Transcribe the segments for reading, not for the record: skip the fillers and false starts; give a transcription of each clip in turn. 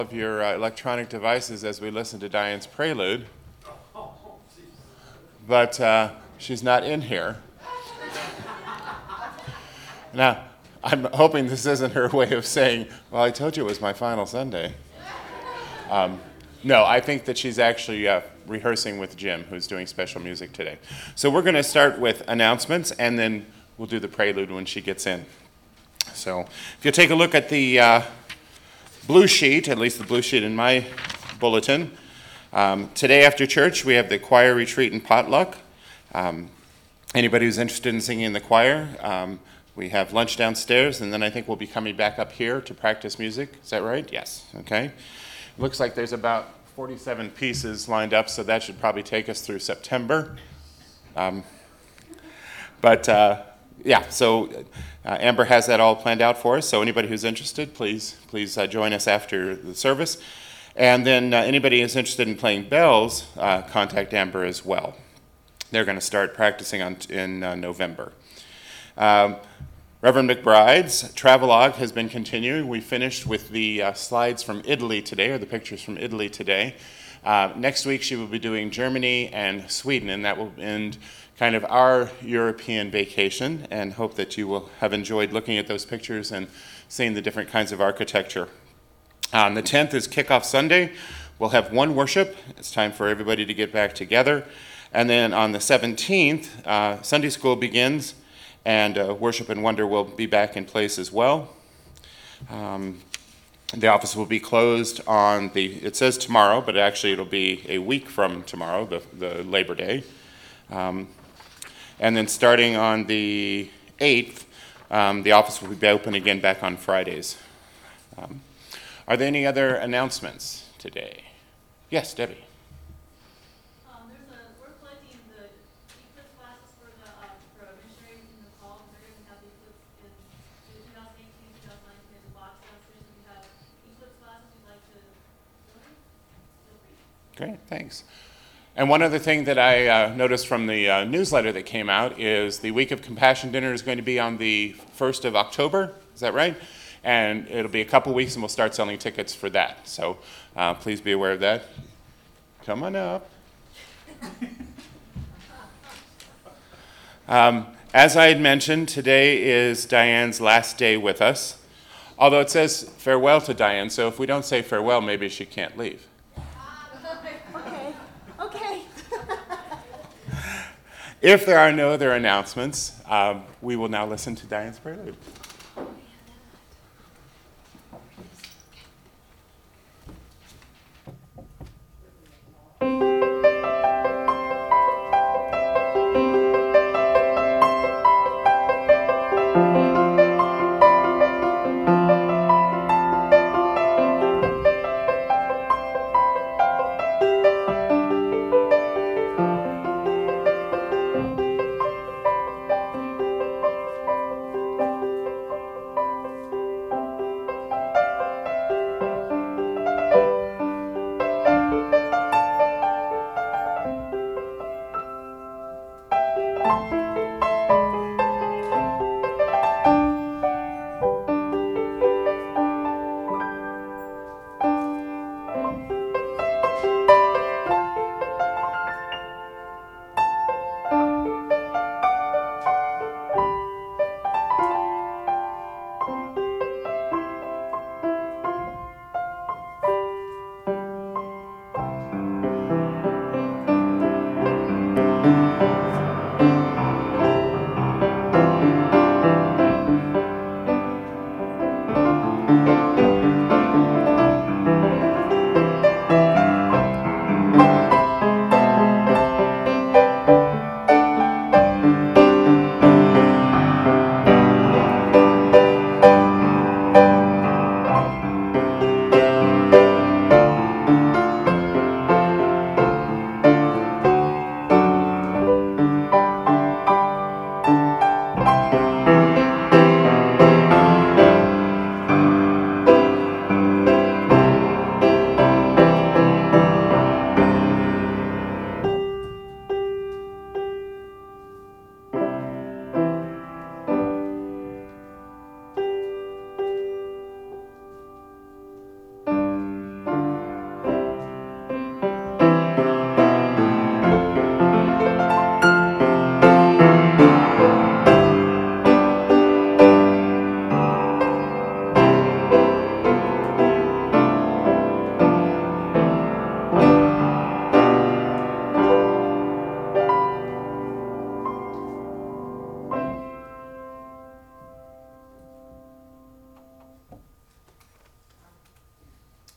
of your electronic devices as we listen to Diane's prelude, but she's not in here. Now, I'm hoping this isn't her way of saying, well, I told you it was my final Sunday. No, I think that she's actually rehearsing with Jim, who's doing special music today. So we're going to start with announcements, and then we'll do the prelude when she gets in. So if you'll take a look at the blue sheet, at least the blue sheet in my bulletin, today after church we have the choir retreat and potluck. Anybody who's interested in singing in the choir, we have lunch downstairs, and then I think we'll be coming back up here to practice music. Is that right? Yes. Okay. Looks like there's about 47 pieces lined up, so that should probably take us through September. So Amber has that all planned out for us, so anybody who's interested, please join us after the service. And then anybody who's interested in playing bells, contact Amber as well. They're going to start practicing in November. Reverend McBride's travelogue has been continuing. We finished with the slides from Italy today, or the pictures from Italy today. Next week she will be doing Germany and Sweden, and that will end kind of our European vacation, and hope that you will have enjoyed looking at those pictures and seeing the different kinds of architecture. On the 10th is Kickoff Sunday. We'll have one worship. It's time for everybody to get back together. And then on the 17th, Sunday school begins, and Worship and Wonder will be back in place as well. The office will be closed it says tomorrow, but actually it'll be a week from tomorrow, the Labor Day. And then starting on the 8th, the office will be open again back on Fridays. Are there any other announcements today? Yes, Debbie. We're collecting the Eclipse classes for missionaries in the fall. They're going to have the Eclipse in 2018, 2019 box downstairs. If you have Eclipse classes you'd like to join, feel free. Great, thanks. And one other thing that I noticed from the newsletter that came out is the Week of Compassion Dinner is going to be on the 1st of October. Is that right? And it'll be a couple weeks, and we'll start selling tickets for that. So please be aware of that. Come on up. As I had mentioned, today is Diane's last day with us. Although it says farewell to Diane, so if we don't say farewell, maybe she can't leave. Okay. If there are no other announcements, we will now listen to Diane's prelude.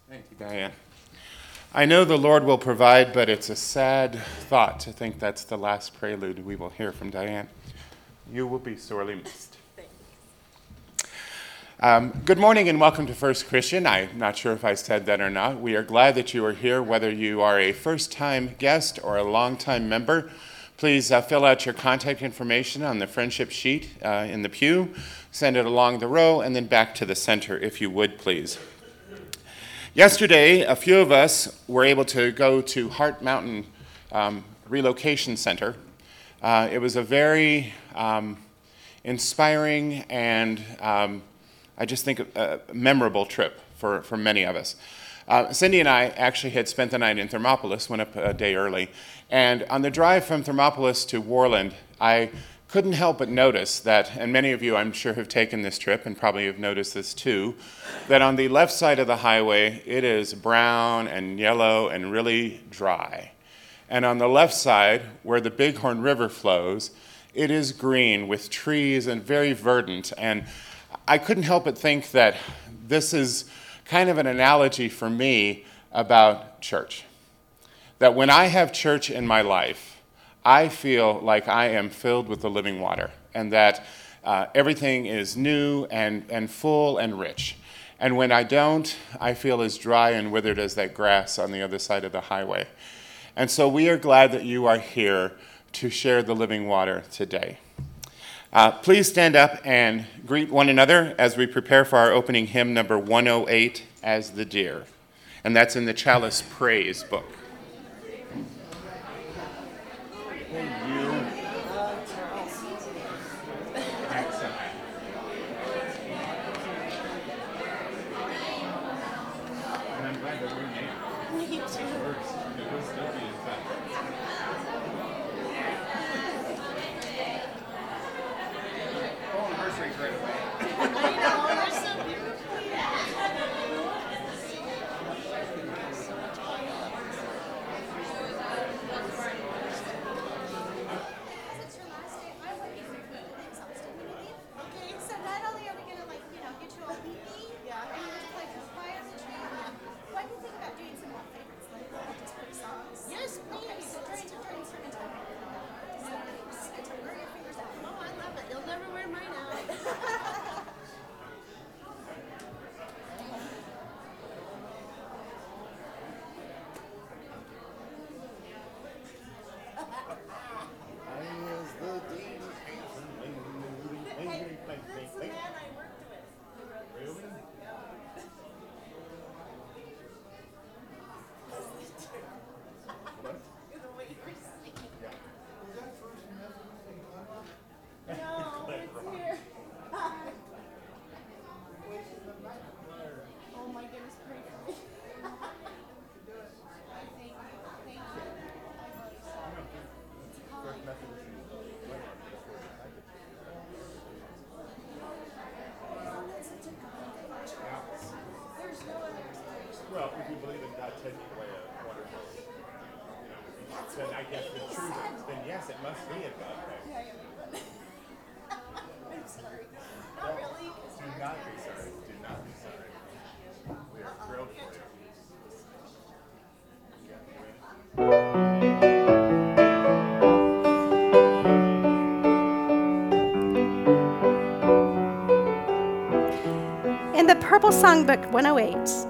Thank you, Diane. I know the Lord will provide, but it's a sad thought to think that's the last prelude we will hear from Diane. You will be sorely missed. Good morning and welcome to First Christian. I'm not sure if I said that or not. We are glad that you are here, whether you are a first-time guest or a long-time member. Please fill out your contact information on the friendship sheet in the pew, send it along the row, and then back to the center, if you would, please. Yesterday, a few of us were able to go to Heart Mountain Relocation Center. It was a very inspiring and I just think a memorable trip for many of us. Cindy and I actually had spent the night in Thermopolis, went up a day early, and on the drive from Thermopolis to Worland, I couldn't help but notice that, and many of you I'm sure have taken this trip and probably have noticed this too, that on the left side of the highway it is brown and yellow and really dry. And on the left side, where the Bighorn River flows, it is green with trees and very verdant. And I couldn't help but think that this is kind of an analogy for me about church. That when I have church in my life, I feel like I am filled with the living water, and that everything is new and full and rich. And when I don't, I feel as dry and withered as that grass on the other side of the highway. And so we are glad that you are here to share the living water today. Please stand up and greet one another as we prepare for our opening hymn number 108, As the Deer. And that's in the Chalice Praise book. Well, if you believe in God taking away a wonderful, then I guess the truth, then yes, it must be a God thing. I'm sorry. Not really. Do not be sorry. Do not be sorry. We are thrilled for you. In the Purple Songbook 108.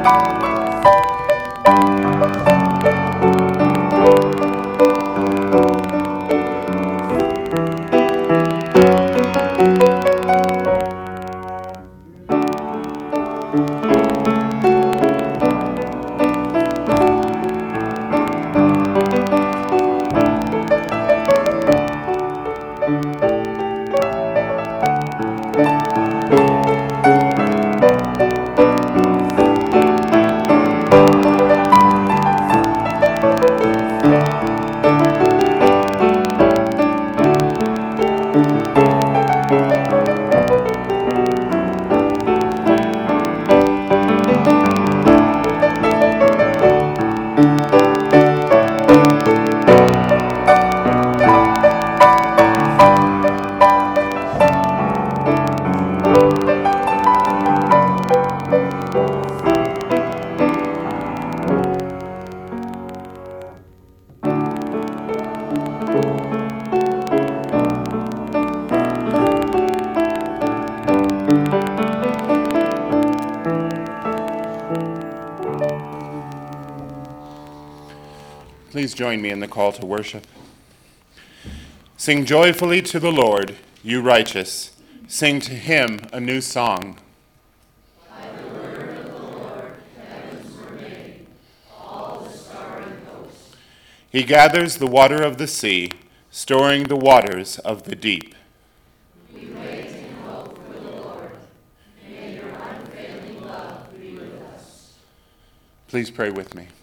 Please join me in the call to worship. Sing joyfully to the Lord, you righteous. Sing to him a new song. By the word of the Lord, heavens were made, all the starry host. He gathers the water of the sea, storing the waters of the deep. We wait in hope for the Lord. May your unfailing love be with us. Please pray with me.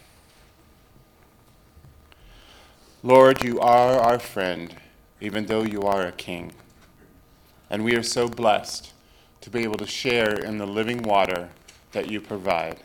Lord, you are our friend, even though you are a king. And we are so blessed to be able to share in the living water that you provide.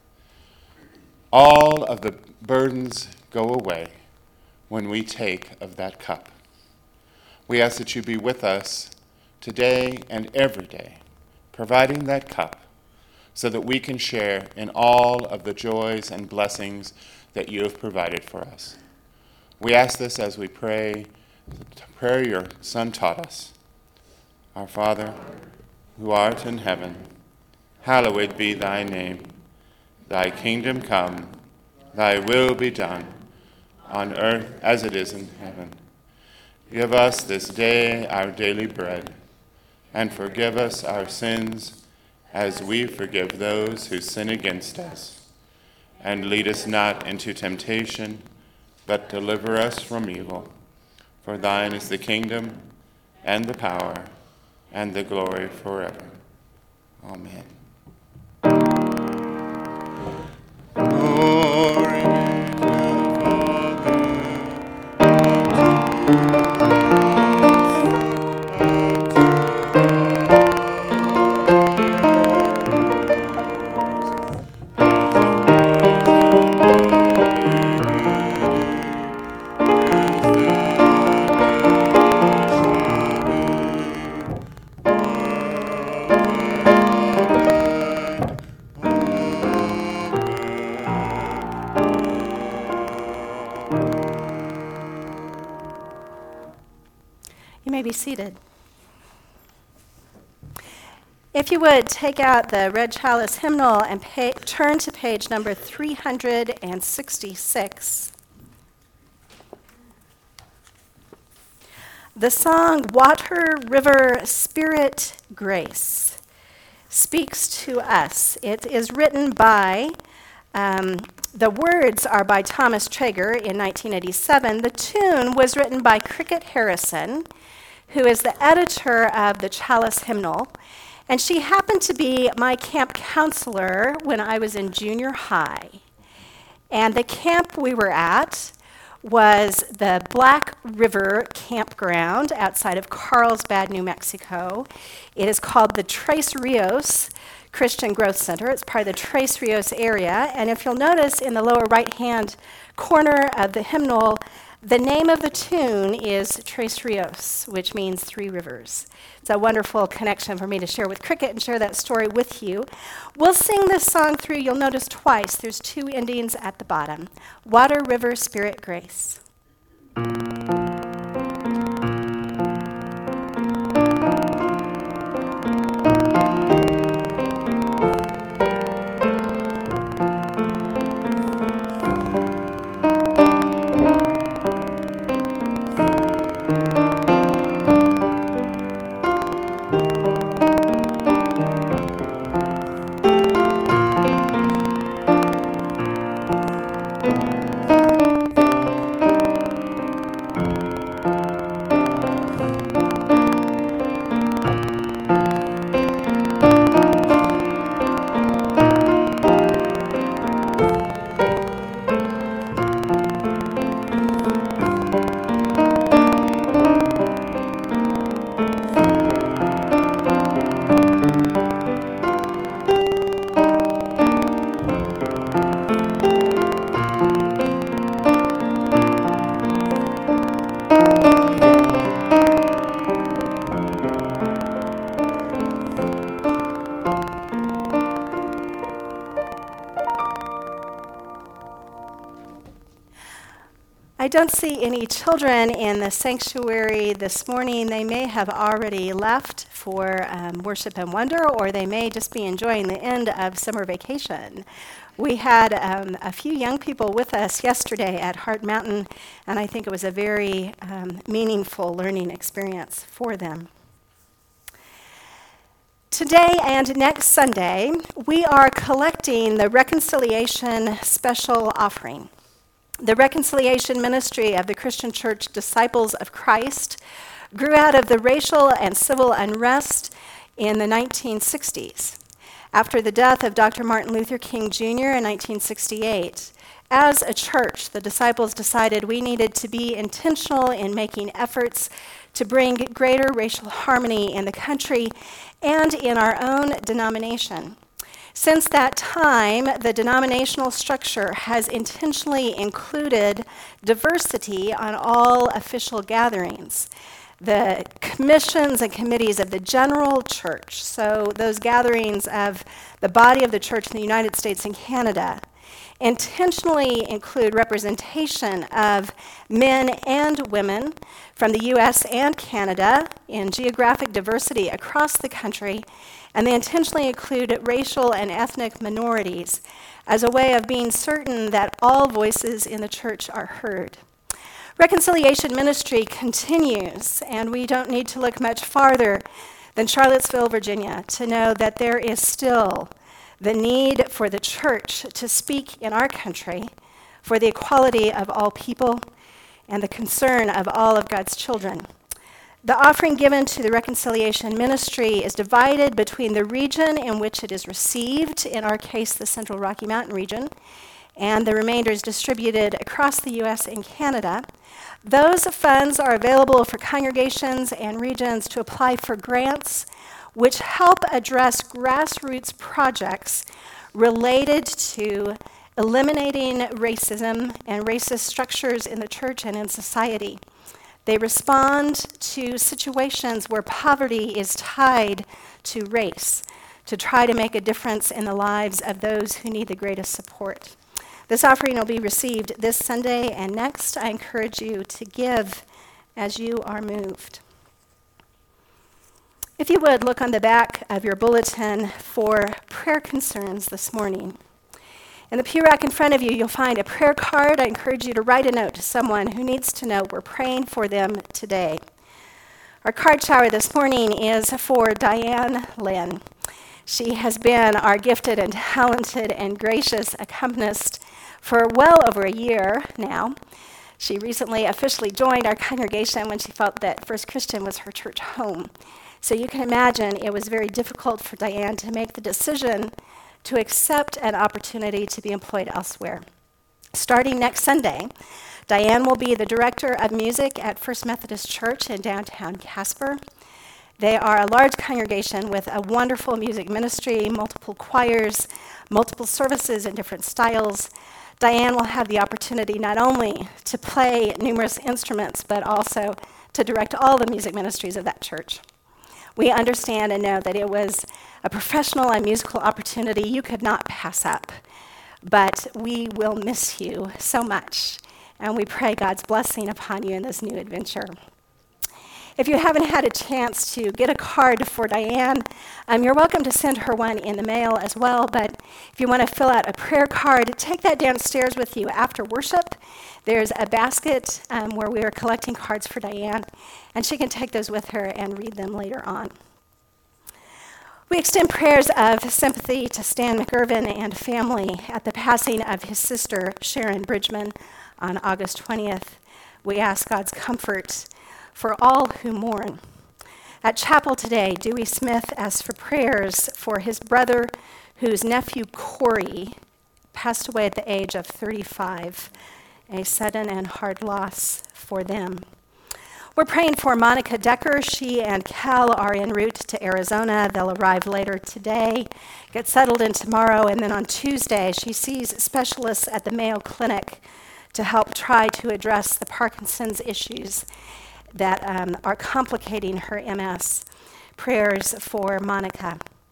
All of the burdens go away when we take of that cup. We ask that you be with us today and every day, providing that cup so that we can share in all of the joys and blessings that you have provided for us. We ask this as we pray the prayer your Son taught us. Our Father, who art in heaven, hallowed be thy name. Thy kingdom come, thy will be done, on earth as it is in heaven. Give us this day our daily bread, and forgive us our sins as we forgive those who sin against us. And lead us not into temptation, but deliver us from evil. For thine is the kingdom, and the power, and the glory forever. Amen. Glory to You may be seated. If you would, take out the Red Chalice hymnal and turn to page number 366. The song Water, River, Spirit, Grace speaks to us. It is written by, the words are by Thomas Traeger in 1987. The tune was written by Cricket Harrison, who is the editor of the Chalice Hymnal, and she happened to be my camp counselor when I was in junior high. And the camp we were at was the Black River Campground outside of Carlsbad, New Mexico. It is called the Tres Rios Christian Growth Center. It's part of the Tres Rios area, and if you'll notice in the lower right-hand corner of the hymnal, the name of the tune is Tres Rios, which means three rivers. It's a wonderful connection for me to share with Cricket and share that story with you. We'll sing this song through, you'll notice twice. There's two endings at the bottom. Water, River, Spirit, Grace. don't see any children in the sanctuary this morning. They may have already left for Worship and Wonder, or they may just be enjoying the end of summer vacation. We had a few young people with us yesterday at Heart Mountain, and I think it was a very meaningful learning experience for them. Today and next Sunday, we are collecting the Reconciliation Special Offering. The Reconciliation Ministry of the Christian Church Disciples of Christ grew out of the racial and civil unrest in the 1960s. After the death of Dr. Martin Luther King Jr. in 1968, as a church, the disciples decided we needed to be intentional in making efforts to bring greater racial harmony in the country and in our own denomination. Since that time, the denominational structure has intentionally included diversity on all official gatherings. The commissions and committees of the general church, so those gatherings of the body of the church in the United States and Canada, intentionally include representation of men and women from the U.S. and Canada in geographic diversity across the country, and they intentionally include racial and ethnic minorities as a way of being certain that all voices in the church are heard. Reconciliation Ministry continues, and we don't need to look much farther than Charlottesville, Virginia, to know that there is still the need for the church to speak in our country for the equality of all people and the concern of all of God's children. The offering given to the Reconciliation Ministry is divided between the region in which it is received, in our case, the Central Rocky Mountain region, and the remainder is distributed across the U.S. and Canada. Those funds are available for congregations and regions to apply for grants which help address grassroots projects related to eliminating racism and racist structures in the church and in society. They respond to situations where poverty is tied to race to try to make a difference in the lives of those who need the greatest support. This offering will be received this Sunday and next. I encourage you to give as you are moved. If you would, look on the back of your bulletin for prayer concerns this morning. In the pew rack in front of you, you'll find a prayer card. I encourage you to write a note to someone who needs to know we're praying for them today. Our card shower this morning is for Diane Lynn. She has been our gifted and talented and gracious accompanist for well over a year now. She recently officially joined our congregation when she felt that First Christian was her church home. So you can imagine it was very difficult for Diane to make the decision to accept an opportunity to be employed elsewhere. Starting next Sunday, Diane will be the director of music at First Methodist Church in downtown Casper. They are a large congregation with a wonderful music ministry, multiple choirs, multiple services in different styles. Diane will have the opportunity not only to play numerous instruments, but also to direct all the music ministries of that church. We understand and know that it was a professional and musical opportunity you could not pass up, but we will miss you so much, and we pray God's blessing upon you in this new adventure. If you haven't had a chance to get a card for Diane, you're welcome to send her one in the mail as well, but if you want to fill out a prayer card, take that downstairs with you after worship. There's a basket where we are collecting cards for Diane, and she can take those with her and read them later on. We extend prayers of sympathy to Stan McIrvin and family at the passing of his sister, Sharon Bridgman, on August 20th. We ask God's comfort for all who mourn. At chapel today, Dewey Smith asks for prayers for his brother, whose nephew Corey passed away at the age of 35, a sudden and hard loss for them. We're praying for Monica Decker. She and Cal are en route to Arizona. They'll arrive later today, get settled in tomorrow, and then on Tuesday, she sees specialists at the Mayo Clinic to help try to address the Parkinson's issues that are complicating her MS. Prayers for Monica.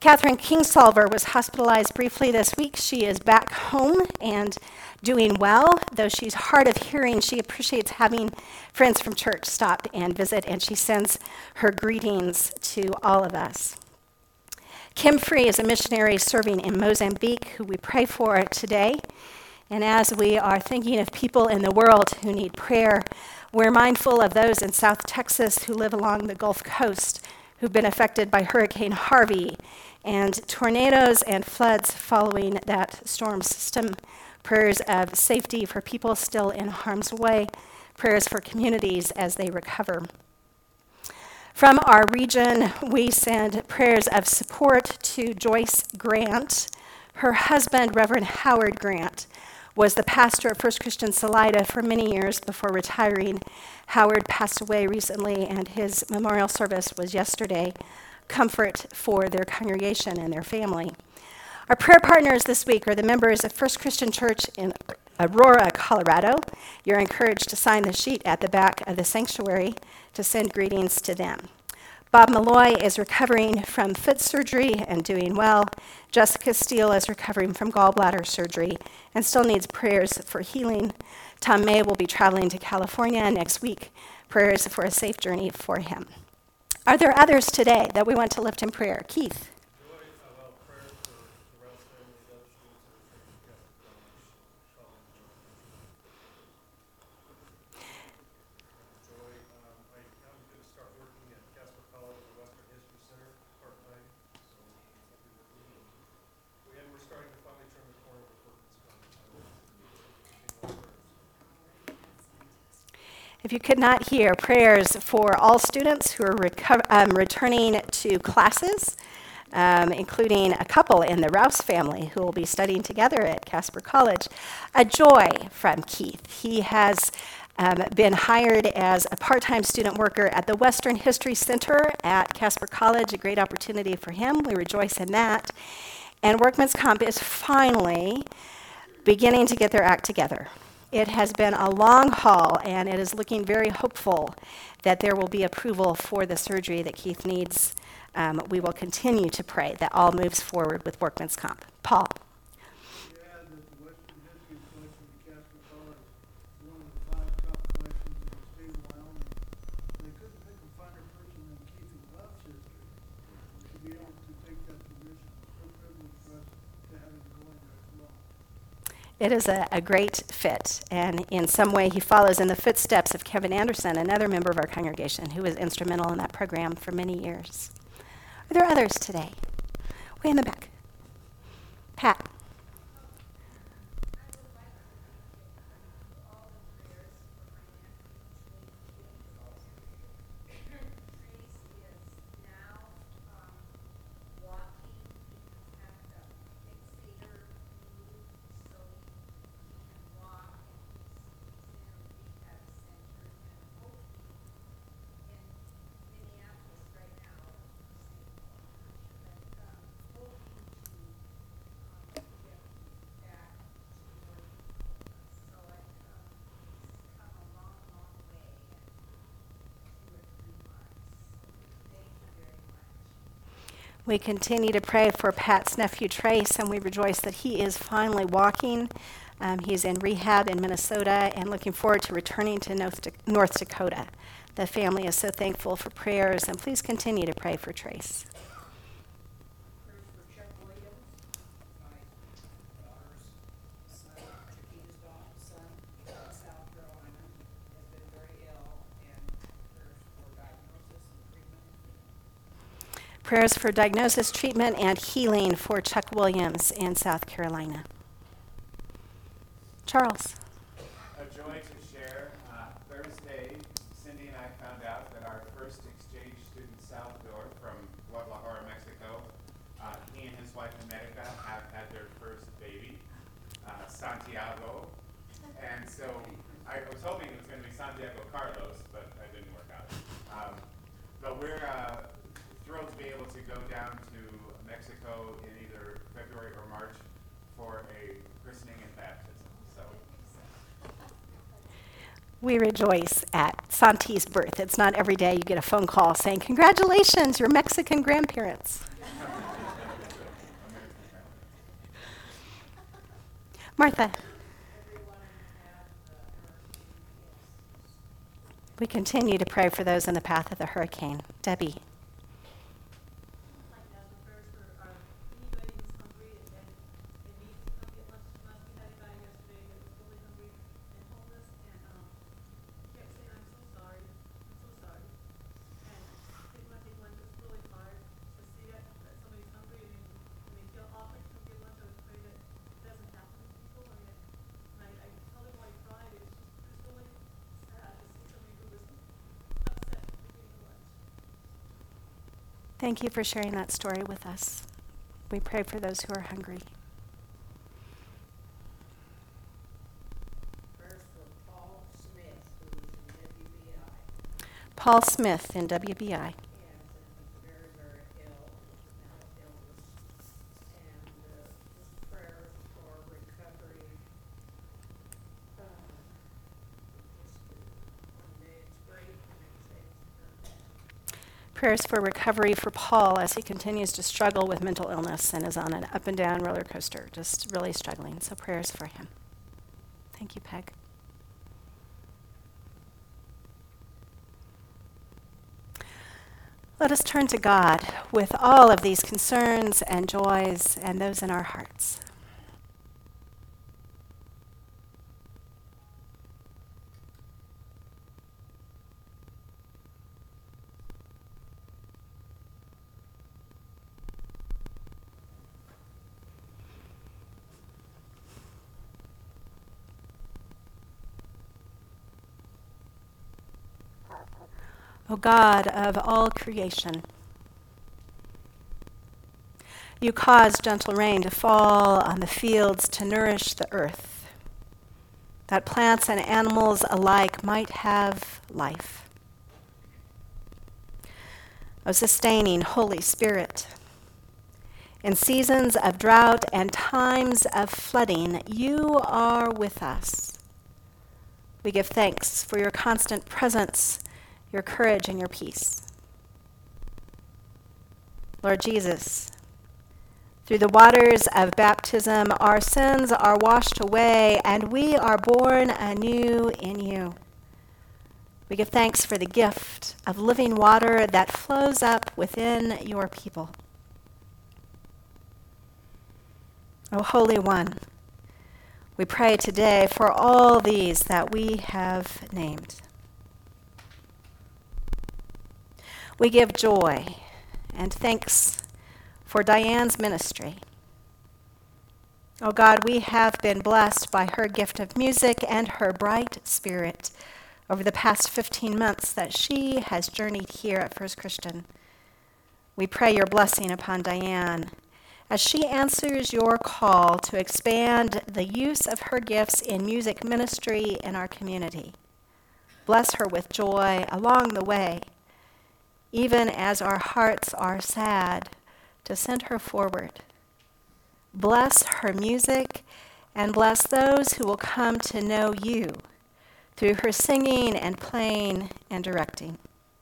Catherine Kingsolver was hospitalized briefly this week. She is back home and doing well. Though she's hard of hearing, she appreciates having friends from church stop and visit, and she sends her greetings to all of us. Kim Free is a missionary serving in Mozambique who we pray for today. And as we are thinking of people in the world who need prayer, we're mindful of those in South Texas who live along the Gulf Coast who've been affected by Hurricane Harvey and tornadoes and floods following that storm system. Prayers of safety for people still in harm's way, prayers for communities as they recover. From our region, we send prayers of support to Joyce Grant. Her husband, Reverend Howard Grant, was the pastor of First Christian Salida for many years before retiring. Howard passed away recently, and his memorial service was yesterday. Comfort for their congregation and their family. Our prayer partners this week are the members of First Christian Church in Aurora, Colorado. You're encouraged to sign the sheet at the back of the sanctuary to send greetings to them. Bob Malloy is recovering from foot surgery and doing well. Jessica Steele is recovering from gallbladder surgery and still needs prayers for healing. Tom May will be traveling to California next week. Prayers for a safe journey for him. Are there others today that we want to lift in prayer? Keith. If you could not hear, prayers for all students who are returning to classes, including a couple in the Rouse family who will be studying together at Casper College. A joy from Keith. He has been hired as a part-time student worker at the Western History Center at Casper College, a great opportunity for him. We rejoice in that. And Workman's Comp is finally beginning to get their act together. It has been a long haul, and it is looking very hopeful that there will be approval for the surgery that Keith needs. We will continue to pray that all moves forward with Workman's Comp. Paul. It is a great fit, and in some way he follows in the footsteps of Kevin Anderson, another member of our congregation who was instrumental in that program for many years. Are there others today? Way in the back. Pat. We continue to pray for Pat's nephew, Trace, and we rejoice that he is finally walking. He's in rehab in Minnesota and looking forward to returning to North Dakota. The family is so thankful for prayers, and please continue to pray for Trace. Prayers for Chuck Williams, my daughter's son, Chiquita's son, in South Carolina, has been very ill, and prayers for diagnosis and treatment. Prayers for diagnosis, treatment, and healing for Chuck Williams in South Carolina. Charles. A joy to share. Thursday, Cindy and I found out that our first exchange student, Salvador, from Guadalajara, Mexico, he and his wife, America, have had their first baby, Santiago. And so I was hoping it was going to be Santiago Carlos, but that didn't work out. But we're thrilled to be able to go down to Mexico in either February or March for a christening and baptism. So We rejoice at Santi's birth. It's not every day you get a phone call saying, "Congratulations, your Mexican grandparents." Martha. everyone at the hurricane. We continue to pray for those in the path of the hurricane. Debbie. Like that, the prayers for anybody who's hungry and needs to come get lunch from us. We had a guy yesterday that was really hungry and homeless and kept saying, I'm so sorry, I'm so sorry. And didn't want to take lunch. It was really hard to see that somebody's hungry and they feel awkward to come get lunch. I would pray that it doesn't happen to people. I mean, I told him why he cried. It was really sad to see somebody who was upset for getting lunch. Thank you for sharing that story with us. We pray for those who are hungry. Prayers for Paul Smith, who is in WBI. Paul Smith in WBI. Yes, and he's very, very ill with mental illness. And just prayers for recovery. One day it's great, the next day it's very bad. Prayers for recovery for Paul as he continues to struggle with mental illness and is on an up and down roller coaster, just really struggling. So prayers for him. Thank you, Peg. Let us turn to God with all of these concerns and joys and those in our hearts. O God of all creation, you cause gentle rain to fall on the fields to nourish the earth, that plants and animals alike might have life. O sustaining Holy Spirit, in seasons of drought and times of flooding, you are with us. We give thanks for your constant presence, your courage, and your peace. Lord Jesus, through the waters of baptism, our sins are washed away, and we are born anew in you. We give thanks for the gift of living water that flows up within your people. O Holy One, we pray today for all these that we have named. We give joy and thanks for Diane's ministry. Oh God, we have been blessed by her gift of music and her bright spirit over the past 15 months that she has journeyed here at First Christian. We pray your blessing upon Diane as she answers your call to expand the use of her gifts in music ministry in our community. Bless her with joy along the way, even as our hearts are sad to send her forward. Bless her music and bless those who will come to know you through her singing and playing and directing.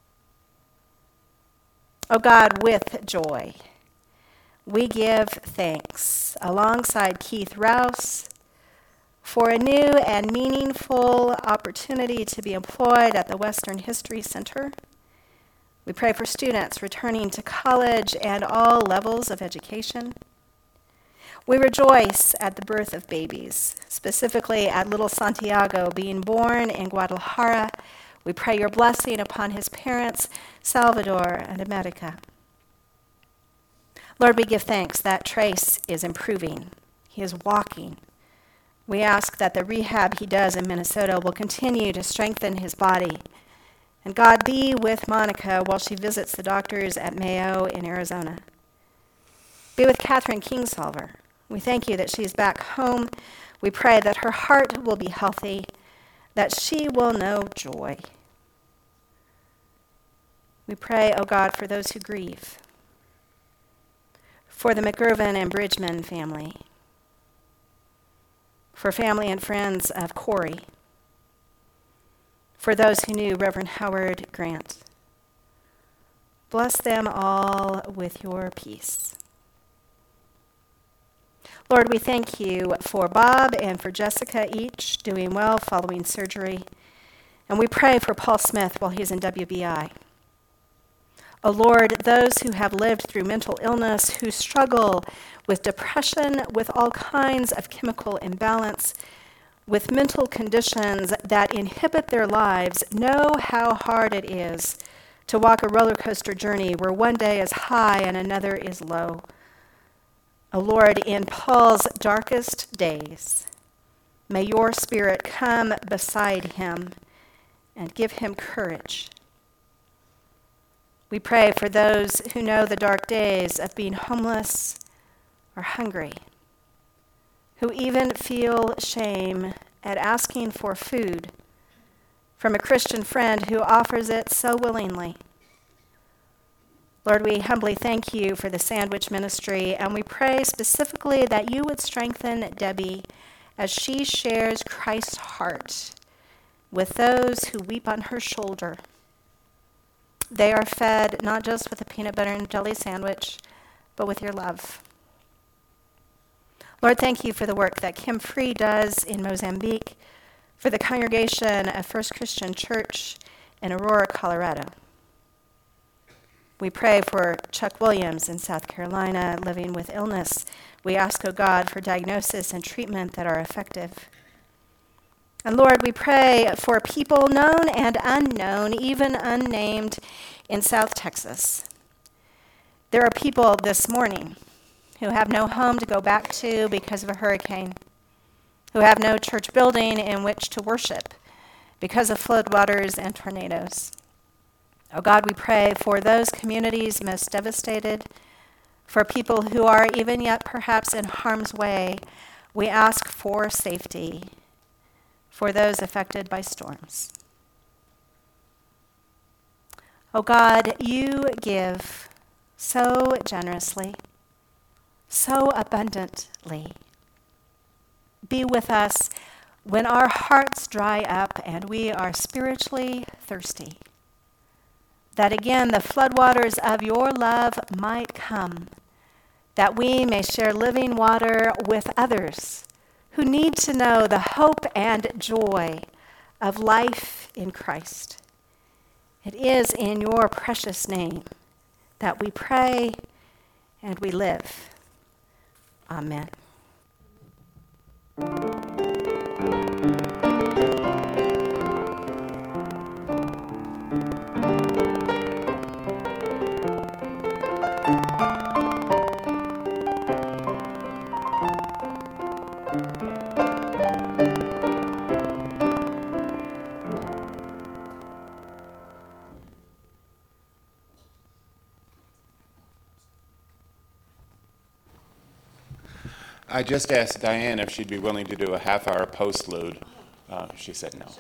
Oh God, with joy, we give thanks alongside Keith Rouse for a new and meaningful opportunity to be employed at the Western History Center. We pray for students returning to college and all levels of education. We rejoice at the birth of babies, specifically at little Santiago being born in Guadalajara. We pray your blessing upon his parents, Salvador and America. Lord, we give thanks that Trace is improving. He is walking. We ask that the rehab he does in Minnesota will continue to strengthen his body. And God, be with Monica while she visits the doctors at Mayo in Arizona. Be with Catherine Kingsolver. We thank you that she's back home. We pray that her heart will be healthy, that she will know joy. We pray, O God, for those who grieve, for the McGirvin and Bridgman family, for family and friends of Corey, for those who knew Reverend Howard Grant. Bless them all with your peace. Lord, we thank you for Bob and for Jessica, each doing well following surgery. And we pray for Paul Smith while he's in WBI. Oh Lord, those who have lived through mental illness, who struggle with depression, with all kinds of chemical imbalance, with mental conditions that inhibit their lives, know how hard it is to walk a roller coaster journey where one day is high and another is low. O Lord, in Paul's darkest days, may your Spirit come beside him and give him courage. We pray for those who know the dark days of being homeless or hungry, who even feel shame at asking for food from a Christian friend who offers it so willingly. Lord, we humbly thank you for the sandwich ministry, and we pray specifically that you would strengthen Debbie as she shares Christ's heart with those who weep on her shoulder. They are fed not just with a peanut butter and jelly sandwich, but with your love. Lord, thank you for the work that Kim Free does in Mozambique, for the congregation of First Christian Church in Aurora, Colorado. We pray for Chuck Williams in South Carolina living with illness. We ask, O God, for diagnosis and treatment that are effective. And Lord, we pray for people known and unknown, even unnamed, in South Texas. There are people this morning who have no home to go back to because of a hurricane, who have no church building in which to worship because of floodwaters and tornadoes. Oh God, we pray for those communities most devastated, for people who are even yet perhaps in harm's way. We ask for safety for those affected by storms. Oh God, you give so generously, so abundantly. Be with us when our hearts dry up and we are spiritually thirsty, that again the floodwaters of your love might come, that we may share living water with others who need to know the hope and joy of life in Christ. It is in your precious name that we pray and we live. Amen. I just asked Diane if she'd be willing to do a half-hour postlude. She said no.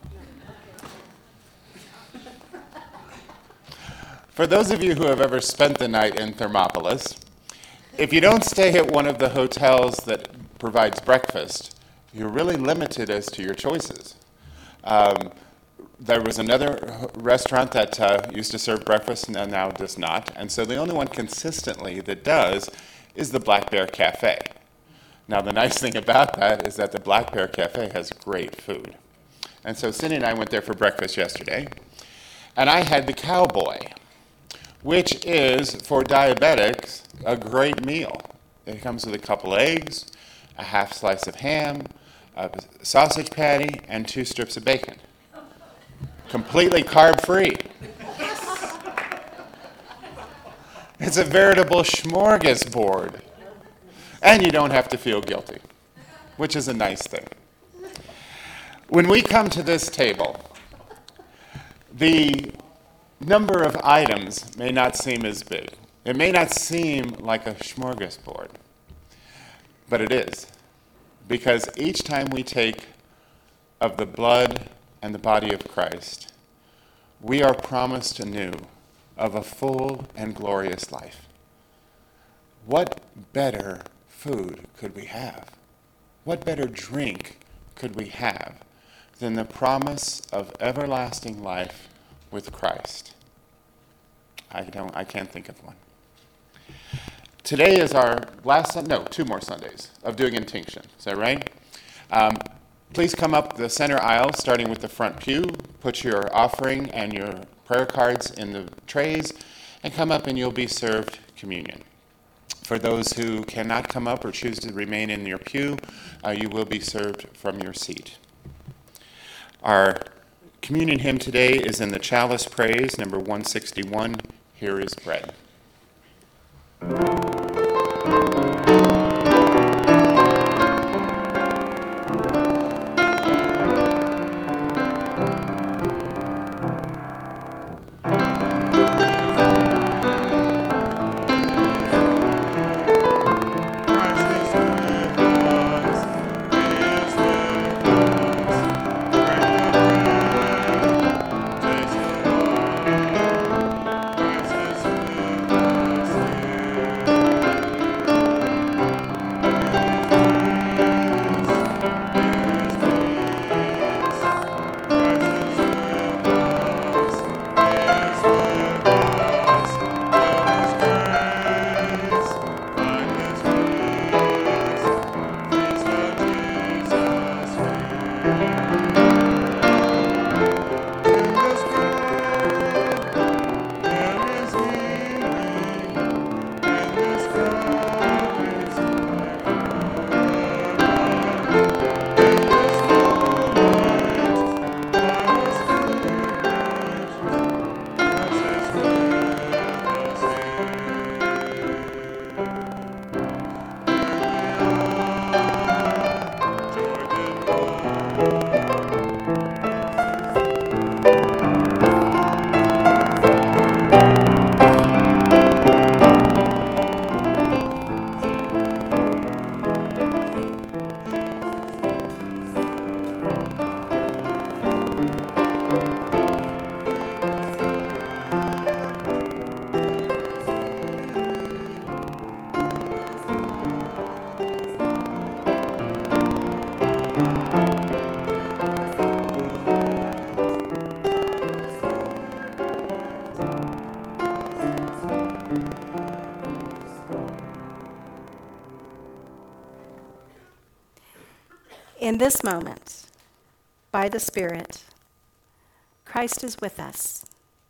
For those of you who have ever spent the night in Thermopolis, if you don't stay at one of the hotels that provides breakfast, you're really limited as to your choices. There was another restaurant that used to serve breakfast and now does not, and so the only one consistently that does is the Black Bear Cafe. Now, the nice thing about that is that the Black Bear Cafe has great food. And so Cindy and I went there for breakfast yesterday, and I had the Cowboy, which is, for diabetics, a great meal. It comes with a couple eggs, a half slice of ham, a sausage patty, and 2 strips of bacon. Completely carb-free. It's a veritable smorgasbord. And you don't have to feel guilty, which is a nice thing. When we come to this table, the number of items may not seem as big. It may not seem like a smorgasbord, but it is. Because each time we take of the blood and the body of Christ, we are promised anew of a full and glorious life. What better food could we have? What better drink could we have than the promise of everlasting life with Christ? I can't think of one. Today is our last, 2 more Sundays of doing intinction. Is that right? Please come up the center aisle, starting with the front pew. Put your offering and your prayer cards in the trays, and come up and you'll be served communion. For those who cannot come up or choose to remain in your pew, you will be served from your seat. Our communion hymn today is in the Chalice Praise, number 161, Here is Bread. In this moment, by the Spirit, Christ is with us.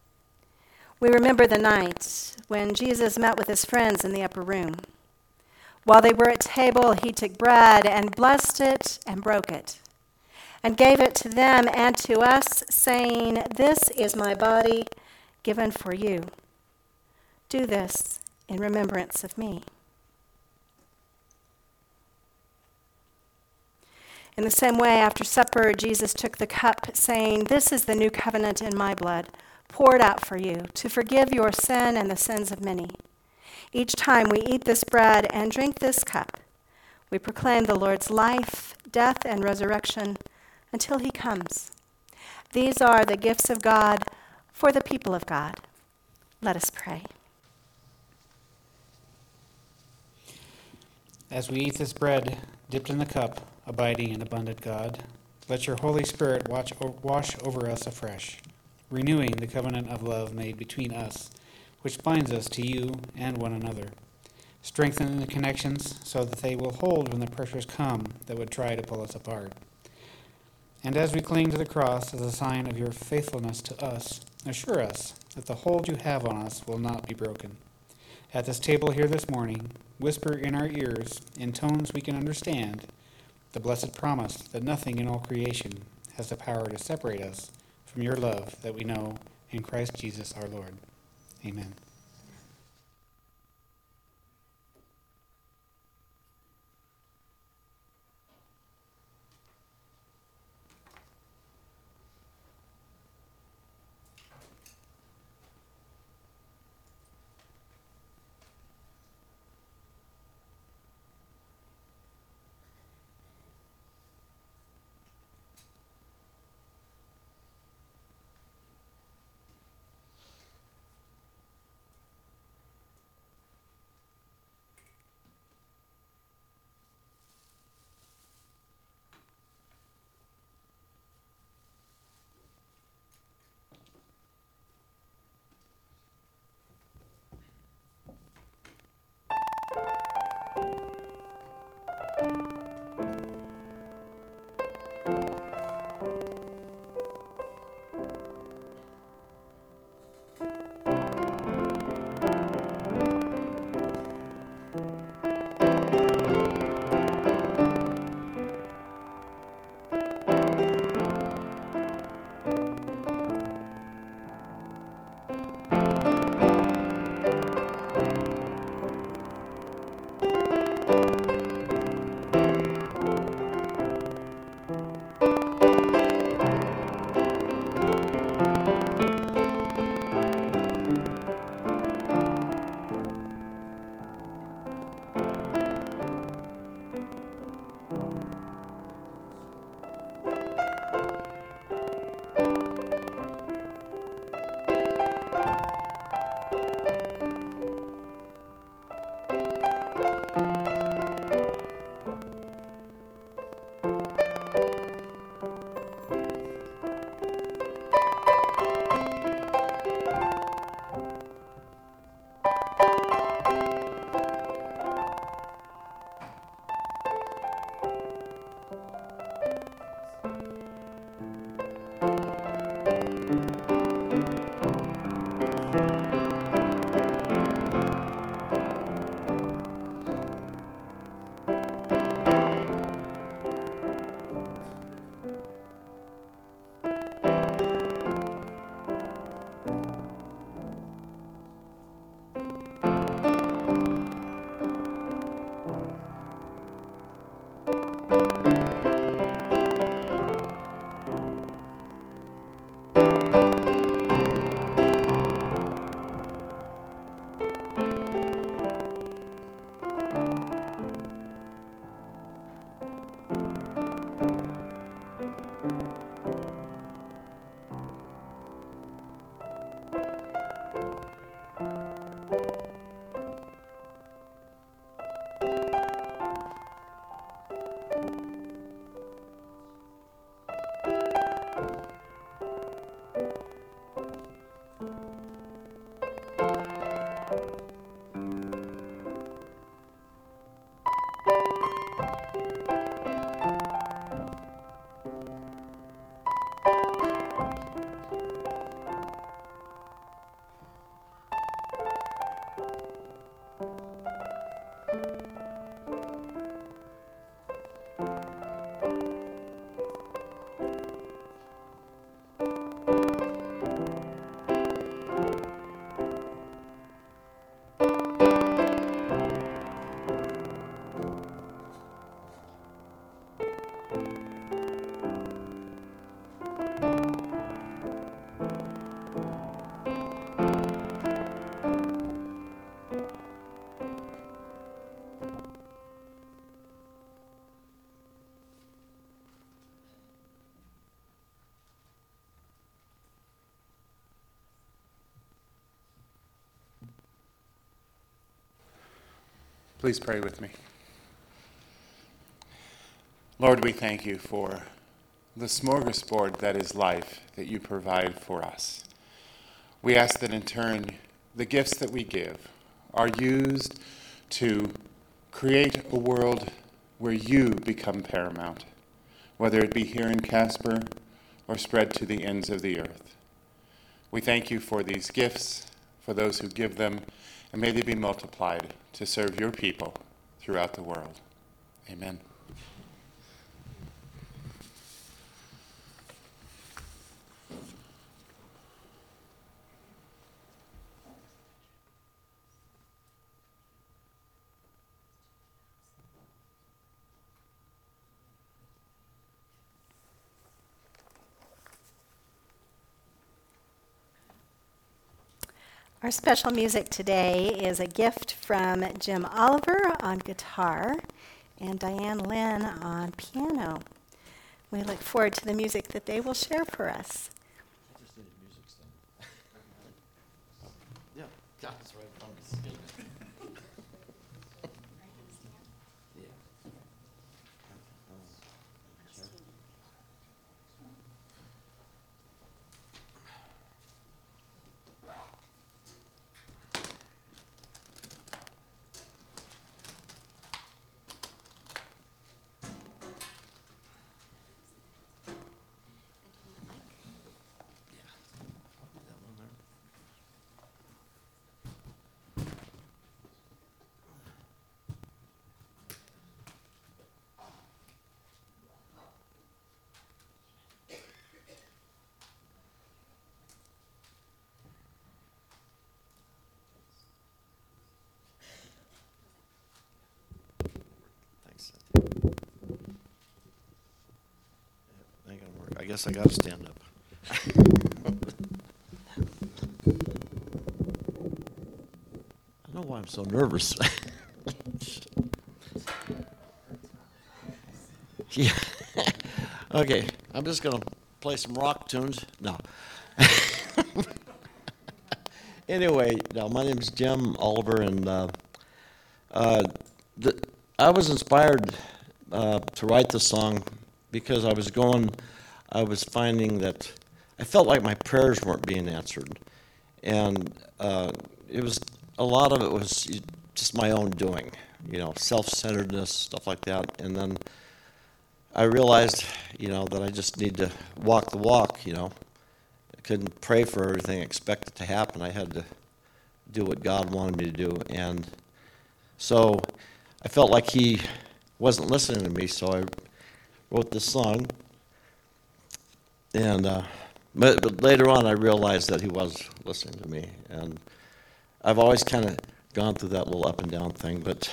We remember the night when Jesus met with his friends in the upper room. While they were at table, he took bread and blessed it and broke it and gave it to them and to us, saying, "This is my body given for you. Do this in remembrance of me." In the same way, after supper, Jesus took the cup, saying, "This is the new covenant in my blood, poured out for you, to forgive your sin and the sins of many. Each time we eat this bread and drink this cup, we proclaim the Lord's life, death, and resurrection until he comes. These are the gifts of God for the people of God." Let us pray. As we eat this bread dipped in the cup, abiding in abundant God, let your Holy Spirit wash over us afresh, renewing the covenant of love made between us, which binds us to you and one another, strengthening the connections so that they will hold when the pressures come that would try to pull us apart. And as we cling to the cross as a sign of your faithfulness to us, assure us that the hold you have on us will not be broken. At this table here this morning, whisper in our ears, in tones we can understand, the blessed promise that nothing in all creation has the power to separate us from your love that we know in Christ Jesus our Lord. Amen. Please pray with me. Lord, we thank you for the smorgasbord that is life that you provide for us. We ask that in turn, the gifts that we give are used to create a world where you become paramount, whether it be here in Casper or spread to the ends of the earth. We thank you for these gifts, for those who give them, and may they be multiplied to serve your people throughout the world. Amen. Our special music today is a gift from Jim Oliver on guitar and Diane Lynn on piano. We look forward to the music that they will share for us. I just needed music stand. Yeah, that's right. I'm just kidding. Yeah. Sure. That one there. Thanks. Ain't gonna work. I guess I gotta stand up. I don't know why I'm so nervous. Yeah. Okay, I'm just gonna play some rock tunes. No. Anyway, no, my name is Jim Oliver, and I was inspired to write the song because I was finding that I felt like my prayers weren't being answered, and it was a lot of it was just my own doing, self-centeredness, stuff like that, and then I realized, that I just need to walk the walk. I couldn't pray for everything, expect it to happen. I had to do what God wanted me to do, and so I felt like He wasn't listening to me, so I wrote this song. And but later on, I realized that He was listening to me, and I've always kind of gone through that little up and down thing. But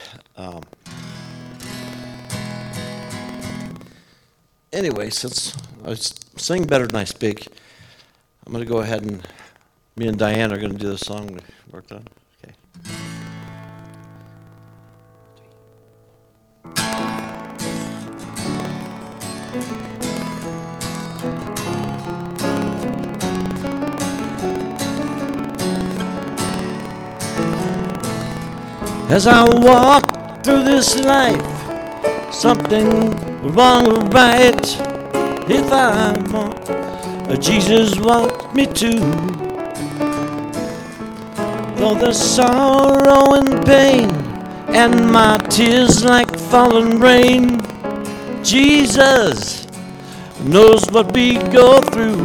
anyway, since I sing better than I speak, I'm going to go ahead and me and Diane are going to do the song we worked on. Okay. As I walk through this life, something wrong or right. If I want, Jesus wants me to. Though the sorrow and pain and my tears like falling rain, Jesus knows what we go through.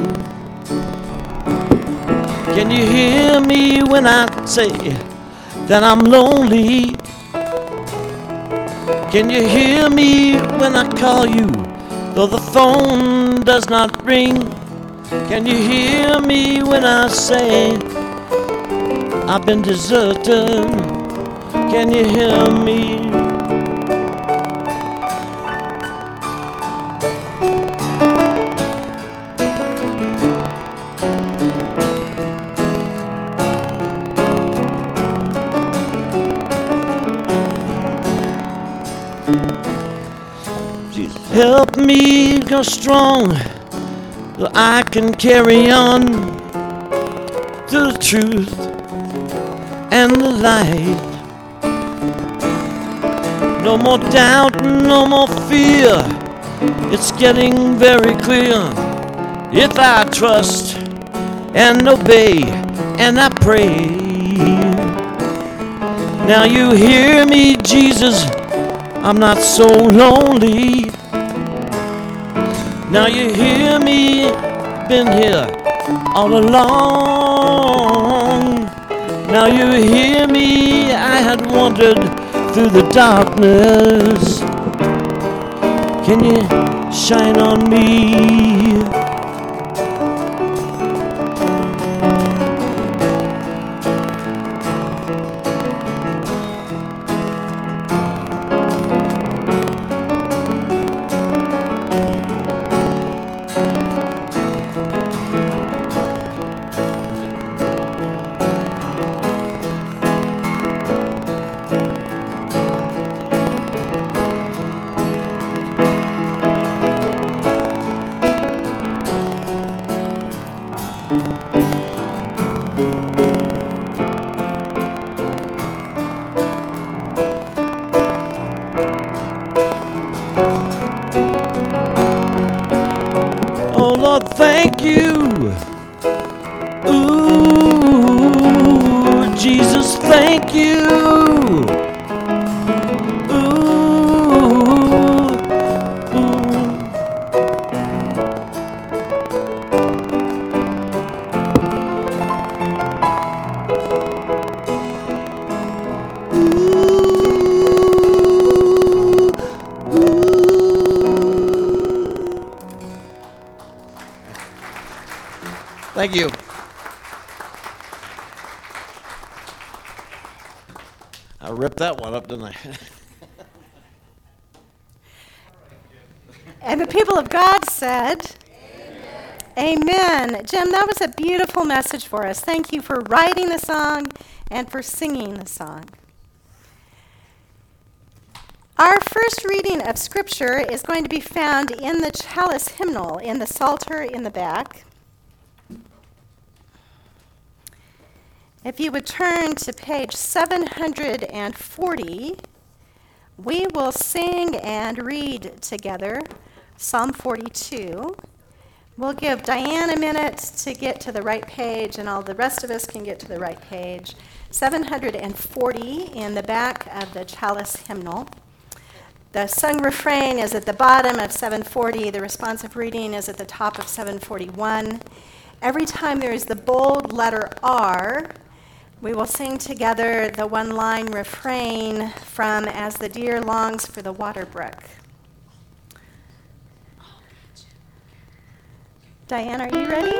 Can you hear me when I say that I'm lonely? Can you hear me when I call you, though the phone does not ring? Can you hear me when I say I've been deserted? Can you hear me? Help me go strong so I can carry on to the truth and the light. No more doubt, no more fear. It's getting very clear. If I trust and obey and I pray. Now you hear me, Jesus, I'm not so lonely. Now you hear me, been here all along. Now you hear me, I had wandered through the darkness. Can you shine on me? Oh Lord, thank you. Ooh, Jesus, thank you. Ooh, Thank you. I ripped that one up, didn't I? And the people of God said, Amen. Jim, that was a beautiful message for us. Thank you for writing the song and for singing the song. Our first reading of Scripture is going to be found in the Chalice hymnal in the Psalter in the back. If you would turn to page 740, we will sing and read together Psalm 42. We'll give Diane a minute to get to the right page, and all the rest of us can get to the right page. 740 in the back of the Chalice hymnal. The sung refrain is at the bottom of 740. The responsive reading is at the top of 741. Every time there is the bold letter R, we will sing together the one-line refrain from As the Deer Longs for the Water Brook. Diane, are you ready?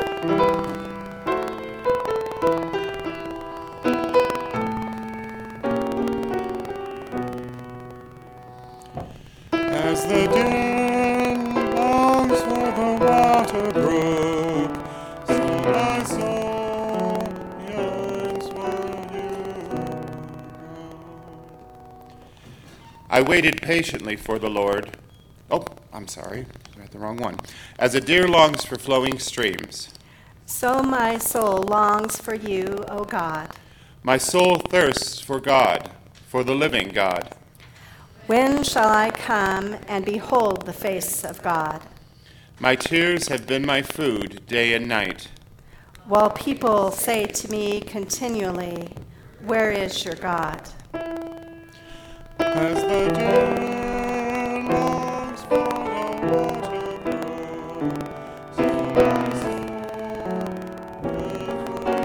As the deer longs for the water brook, so my soul yearns for you. I waited patiently for the Lord. Oh, I'm sorry, I got the wrong one. As a deer longs for flowing streams, So my soul longs for you, O God. my soul thirsts for God, for the living God. When shall I come and behold the face of God? My tears have been my food day and night. While people say to me continually, where is your God? As the deer longs for the water brook, so my soul yearns for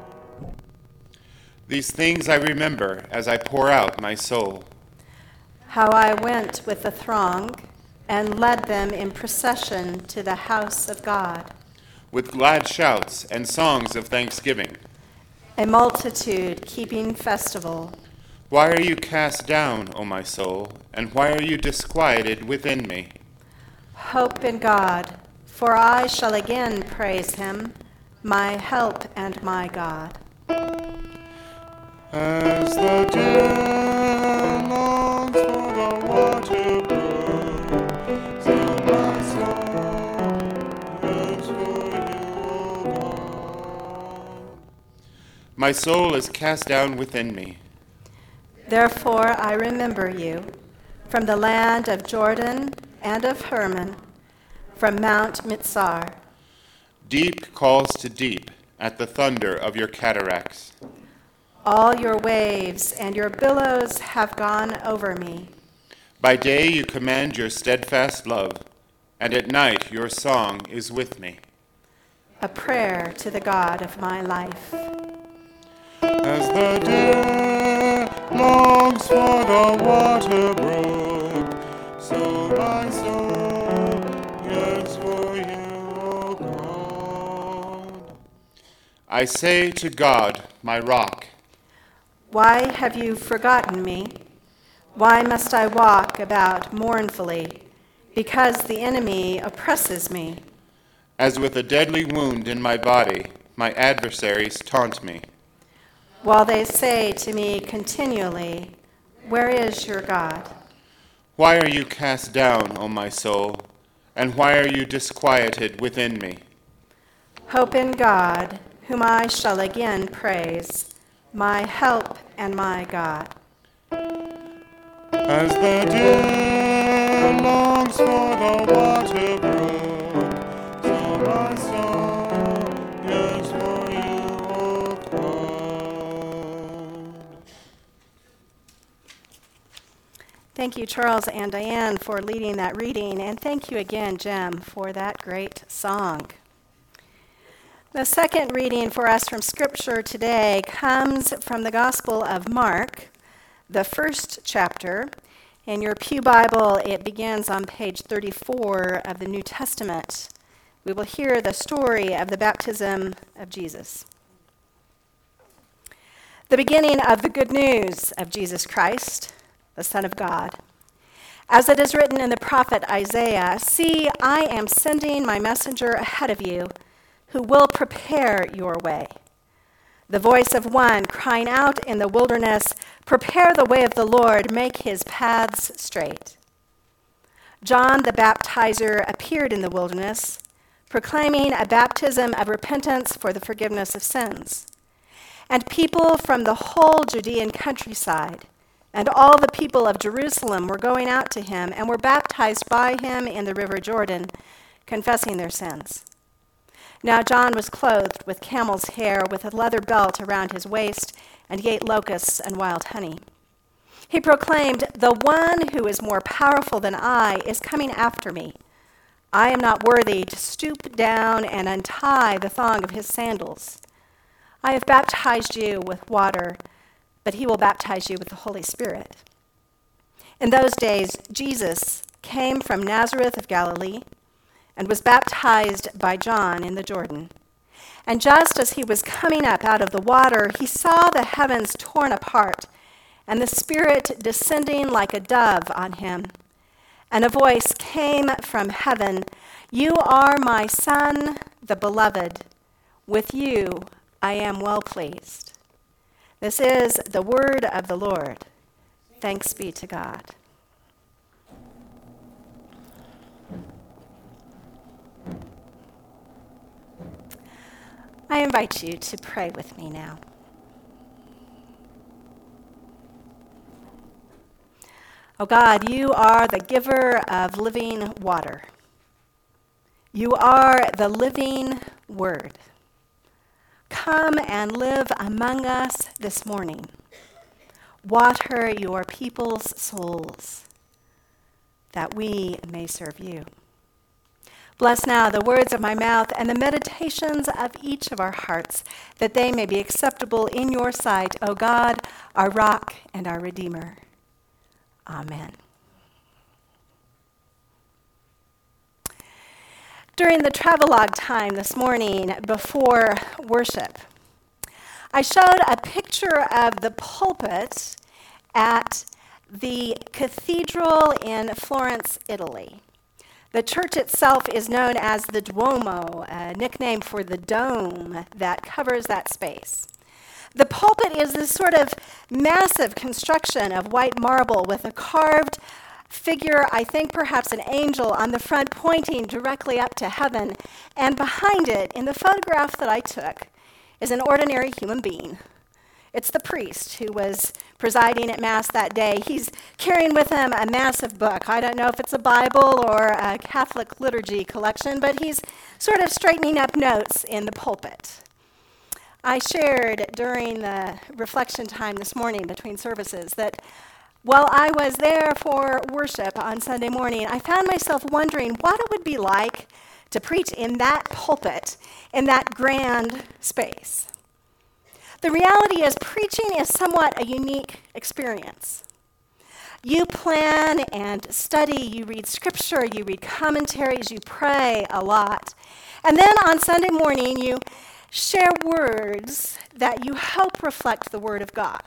you. These things I remember as I pour out my soul. how I went with the throng and led them in procession to the house of God. with glad shouts and songs of thanksgiving. A multitude keeping festival. Why are you cast down, O my soul, and why are you disquieted within me? Hope in God, for I shall again praise him, my help and my God. As the deer longs for the water brook, so my soul yearns for you, O God. My soul is cast down within me. Therefore I remember you from the land of Jordan and of Hermon, from Mount Mitzar. Deep calls to deep at the thunder of your cataracts. All your waves and your billows have gone over me. By day you command your steadfast love, and at night your song is with me. A prayer to the God of my life. As the deer longs for the water brook, so my soul yearns for you, O God. I say to God, my rock, Why have you forgotten me? Why must I walk about mournfully, because the enemy oppresses me? as with a deadly wound in my body, my adversaries taunt me. While they say to me continually, Where is your God? Why are you cast down, O my soul, and why are you disquieted within me? Hope in God, whom I shall again praise, my help and my God. As the deer longs for the water brook, so my soul yearns for you, O God. Thank you, Charles and Diane, for leading that reading, and thank you again, Jim, for that great song. The second reading for us from Scripture today comes from the Gospel of Mark, the first chapter. In your Pew Bible, it begins on page 34 of the New Testament. We will hear the story of the baptism of Jesus. The beginning of the good news of Jesus Christ, the Son of God. As it is written in the prophet Isaiah, See, I am sending my messenger ahead of you, who will prepare your way. The voice of one crying out in the wilderness, Prepare the way of the Lord, make his paths straight. John the baptizer appeared in the wilderness, proclaiming a baptism of repentance for the forgiveness of sins. And people from the whole Judean countryside and all the people of Jerusalem were going out to him and were baptized by him in the river Jordan, confessing their sins. Now John was clothed with camel's hair, with a leather belt around his waist, and he ate locusts and wild honey. He proclaimed, The one who is more powerful than I is coming after me. I am not worthy to stoop down and untie the thong of his sandals. I have baptized you with water, but he will baptize you with the Holy Spirit. In those days, Jesus came from Nazareth of Galilee and was baptized by John in the Jordan. And just as he was coming up out of the water, he saw the heavens torn apart and the Spirit descending like a dove on him. And a voice came from heaven, You are my Son, the Beloved. With you I am well pleased. This is the word of the Lord. Thanks be to God. I invite you to pray with me now. Oh God, you are the giver of living water. You are the living word. Come and live among us this morning. Water your people's souls, that we may serve you. Bless now the words of my mouth and the meditations of each of our hearts, that they may be acceptable in your sight, O God, our rock and our Redeemer. Amen. During the travelogue time this morning before worship, I showed a picture of the pulpit at the cathedral in Florence, Italy. The church itself is known as the Duomo, a nickname for the dome that covers that space. The pulpit is this sort of massive construction of white marble with a carved figure, I think perhaps an angel, on the front pointing directly up to heaven. And behind it, in the photograph that I took, is an ordinary human being. It's the priest who was presiding at Mass that day. He's carrying with him a massive book. I don't know if it's a Bible or a Catholic liturgy collection, but he's sort of straightening up notes in the pulpit. I shared during the reflection time this morning between services that while I was there for worship on Sunday morning, I found myself wondering what it would be like to preach in that pulpit, in that grand space. The reality is, preaching is somewhat a unique experience. You plan and study, you read scripture, you read commentaries, you pray a lot. And then on Sunday morning, you share words that you hope reflect the Word of God.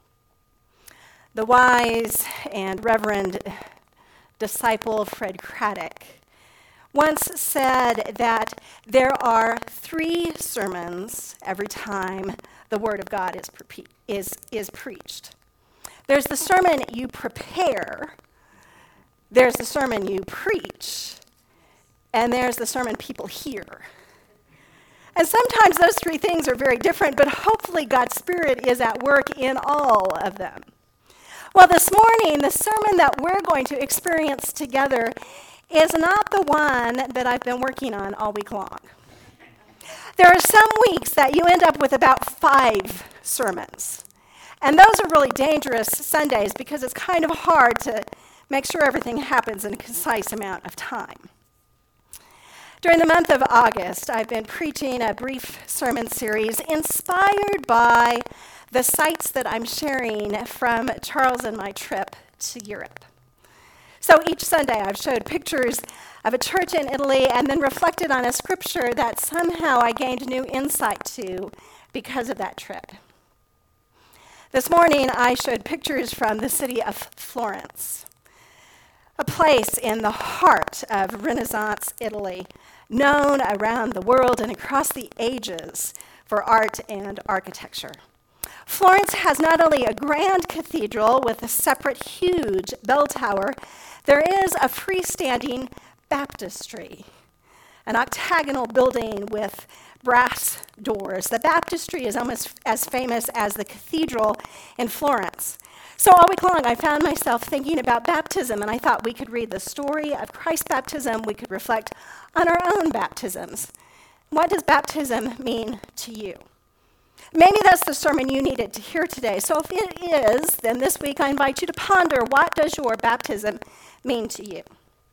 The wise and reverend disciple Fred Craddock once said that there are 3 sermons every time the Word of God is preached. There's the sermon you prepare, there's the sermon you preach, and there's the sermon people hear. And sometimes those 3 things are very different, but hopefully God's Spirit is at work in all of them. Well, this morning, the sermon that we're going to experience together is not the one that I've been working on all week long. There are some weeks that you end up with about 5 sermons. And those are really dangerous Sundays because it's kind of hard to make sure everything happens in a concise amount of time. During the month of August, I've been preaching a brief sermon series inspired by the sights that I'm sharing from Charles and my trip to Europe. So each Sunday I've showed pictures of a church in Italy and then reflected on a scripture that somehow I gained new insight to because of that trip. This morning I showed pictures from the city of Florence, a place in the heart of Renaissance Italy, known around the world and across the ages for art and architecture. Florence has not only a grand cathedral with a separate huge bell tower, there is a freestanding baptistry, an octagonal building with brass doors. The baptistry is almost as famous as the cathedral in Florence. So all week long, I found myself thinking about baptism, and I thought we could read the story of Christ's baptism. We could reflect on our own baptisms. What does baptism mean to you? Maybe that's the sermon you needed to hear today. So if it is, then this week I invite you to ponder, what does your baptism mean to you?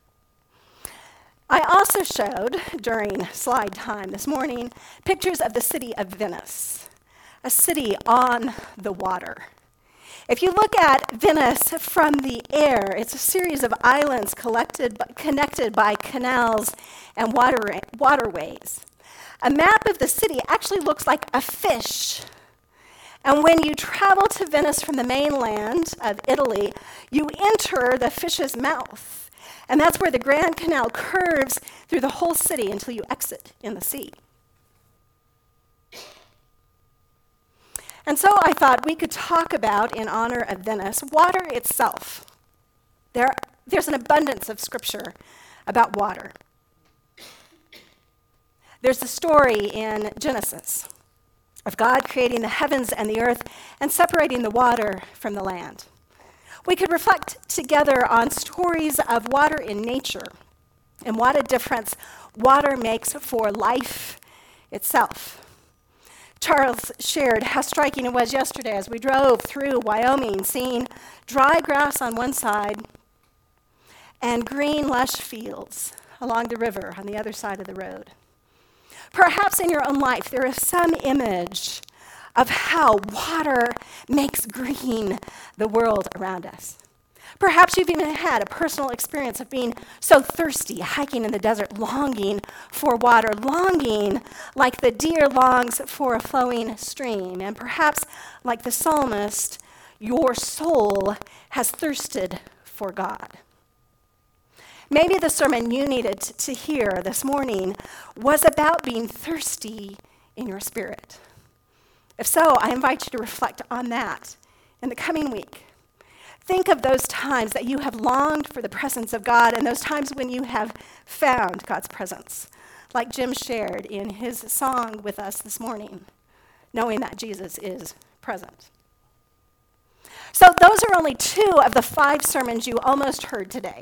I also showed, during slide time this morning, pictures of the city of Venice, a city on the water. If you look at Venice from the air, it's a series of islands connected by canals and waterways. A map of the city actually looks like a fish. And when you travel to Venice from the mainland of Italy, you enter the fish's mouth. And that's where the Grand Canal curves through the whole city until you exit in the sea. And so I thought we could talk about, in honor of Venice, water itself. There's an abundance of scripture about water. There's the story in Genesis of God creating the heavens and the earth and separating the water from the land. We could reflect together on stories of water in nature and what a difference water makes for life itself. Charles shared how striking it was yesterday as we drove through Wyoming, seeing dry grass on one side and green, lush fields along the river on the other side of the road. Perhaps in your own life there is some image of how water makes green the world around us. Perhaps you've even had a personal experience of being so thirsty, hiking in the desert, longing for water, longing like the deer longs for a flowing stream. And perhaps, like the psalmist, your soul has thirsted for God. Maybe the sermon you needed to hear this morning was about being thirsty in your spirit. If so, I invite you to reflect on that in the coming week. Think of those times that you have longed for the presence of God and those times when you have found God's presence, like Jim shared in his song with us this morning, knowing that Jesus is present. So those are only 2 of the 5 sermons you almost heard today.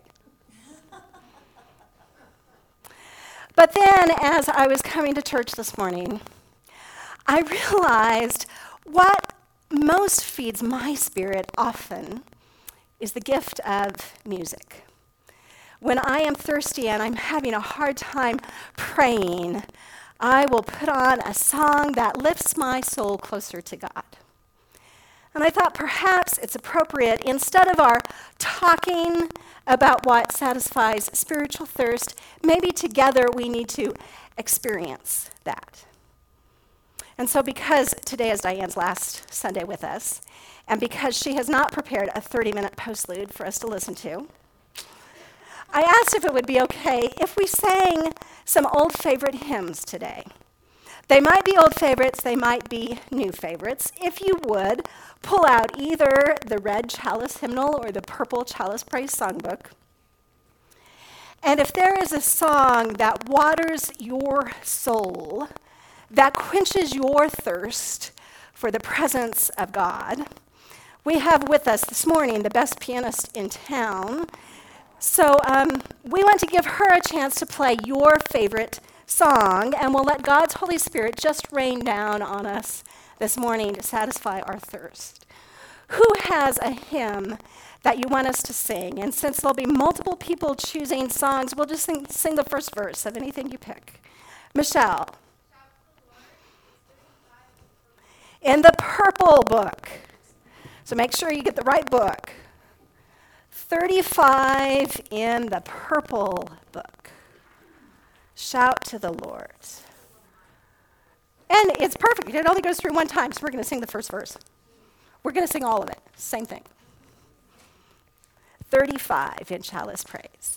But then, as I was coming to church this morning, I realized what most feeds my spirit often is the gift of music. When I am thirsty and I'm having a hard time praying, I will put on a song that lifts my soul closer to God. And I thought perhaps it's appropriate, instead of our talking about what satisfies spiritual thirst, maybe together we need to experience that. And so because today is Diane's last Sunday with us, and because she has not prepared a 30-minute postlude for us to listen to, I asked if it would be okay if we sang some old favorite hymns today. They might be old favorites, they might be new favorites. If you would, pull out either the red chalice hymnal or the purple chalice praise songbook. And if there is a song that waters your soul, that quenches your thirst for the presence of God, we have with us this morning the best pianist in town. So we want to give her a chance to play your favorite song, and we'll let God's Holy Spirit just rain down on us this morning to satisfy our thirst. Who has a hymn that you want us to sing? And since there'll be multiple people choosing songs, we'll just sing the first verse of anything you pick. Michelle. In the purple book. So make sure you get the right book. 35 in the purple book. Shout to the Lord. And it's perfect. It only goes through one time, so we're going to sing the first verse. We're going to sing all of it. Same thing. 35 in chalice praise.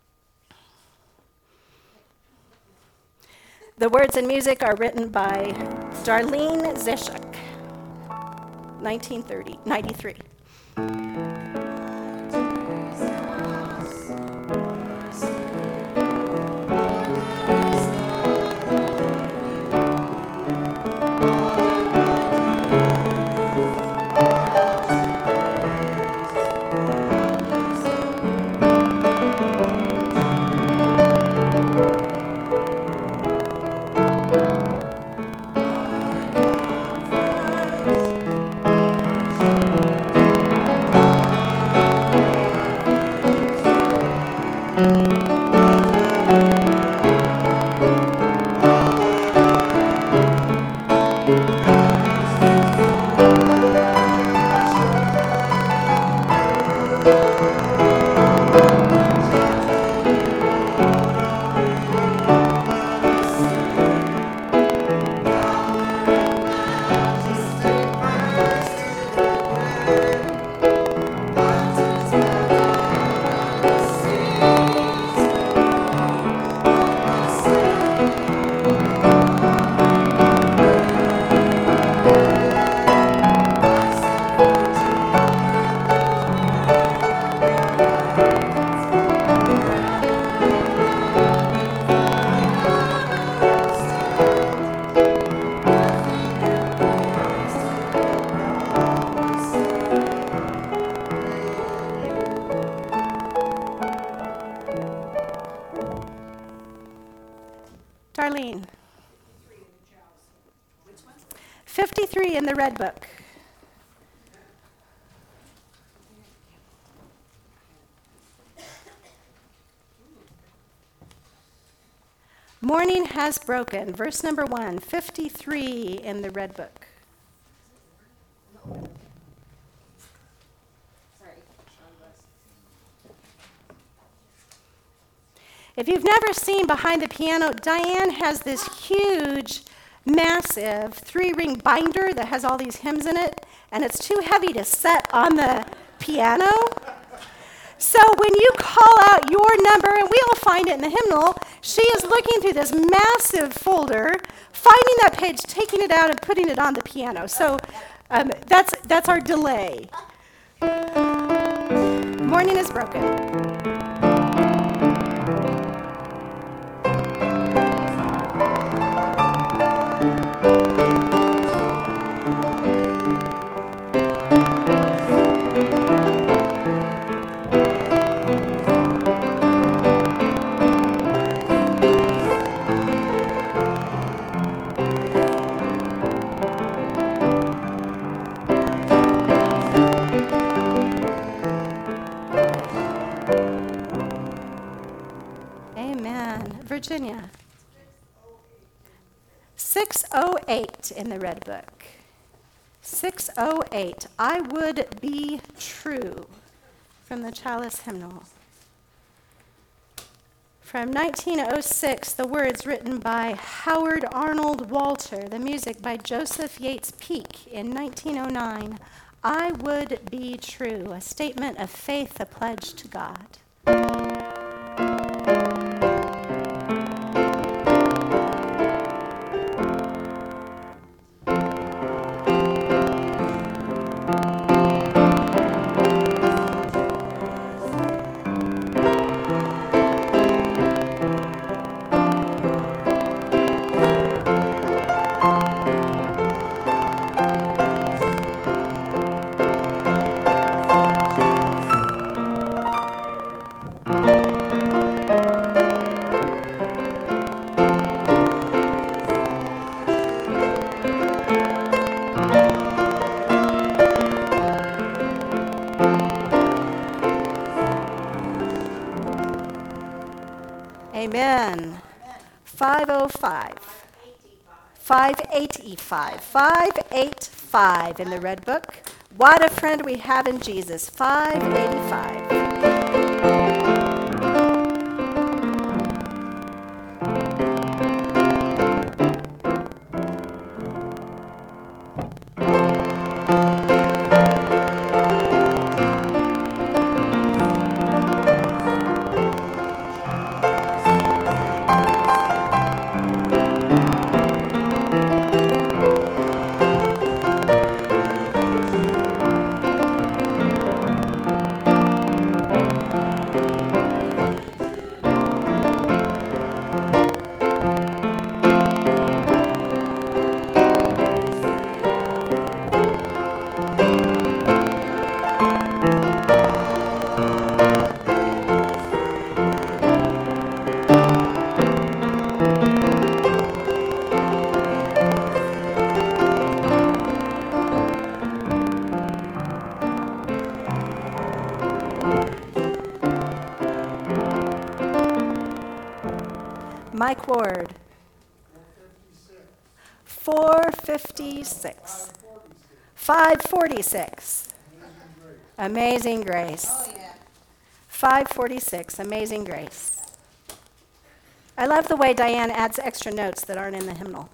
The words and music are written by Darlene Zishuk, 1993. Darlene. 53 in the red book. Morning has broken, verse number 1, 53 in the red book. Sorry, If you've never seen behind the piano, Diane has this huge, massive 3-ring binder that has all these hymns in it, and it's too heavy to set on the piano. So when you call out your number, and we all find it in the hymnal, she is looking through this massive folder, finding that page, taking it out, and putting it on the piano. So that's our delay. Morning is broken. Virginia. 608 in the Red Book. 608, I Would Be True, from the Chalice Hymnal. From 1906, the words written by Howard Arnold Walter, the music by Joseph Yates Peak in 1909. I would be true, a statement of faith, a pledge to God. Amen. 505. 585. 585 in the Red Book. What a friend we have in Jesus. 585. Mike Ward. 456. 546. Amazing Grace. 546. Amazing Grace. I love the way Diane adds extra notes that aren't in the hymnal.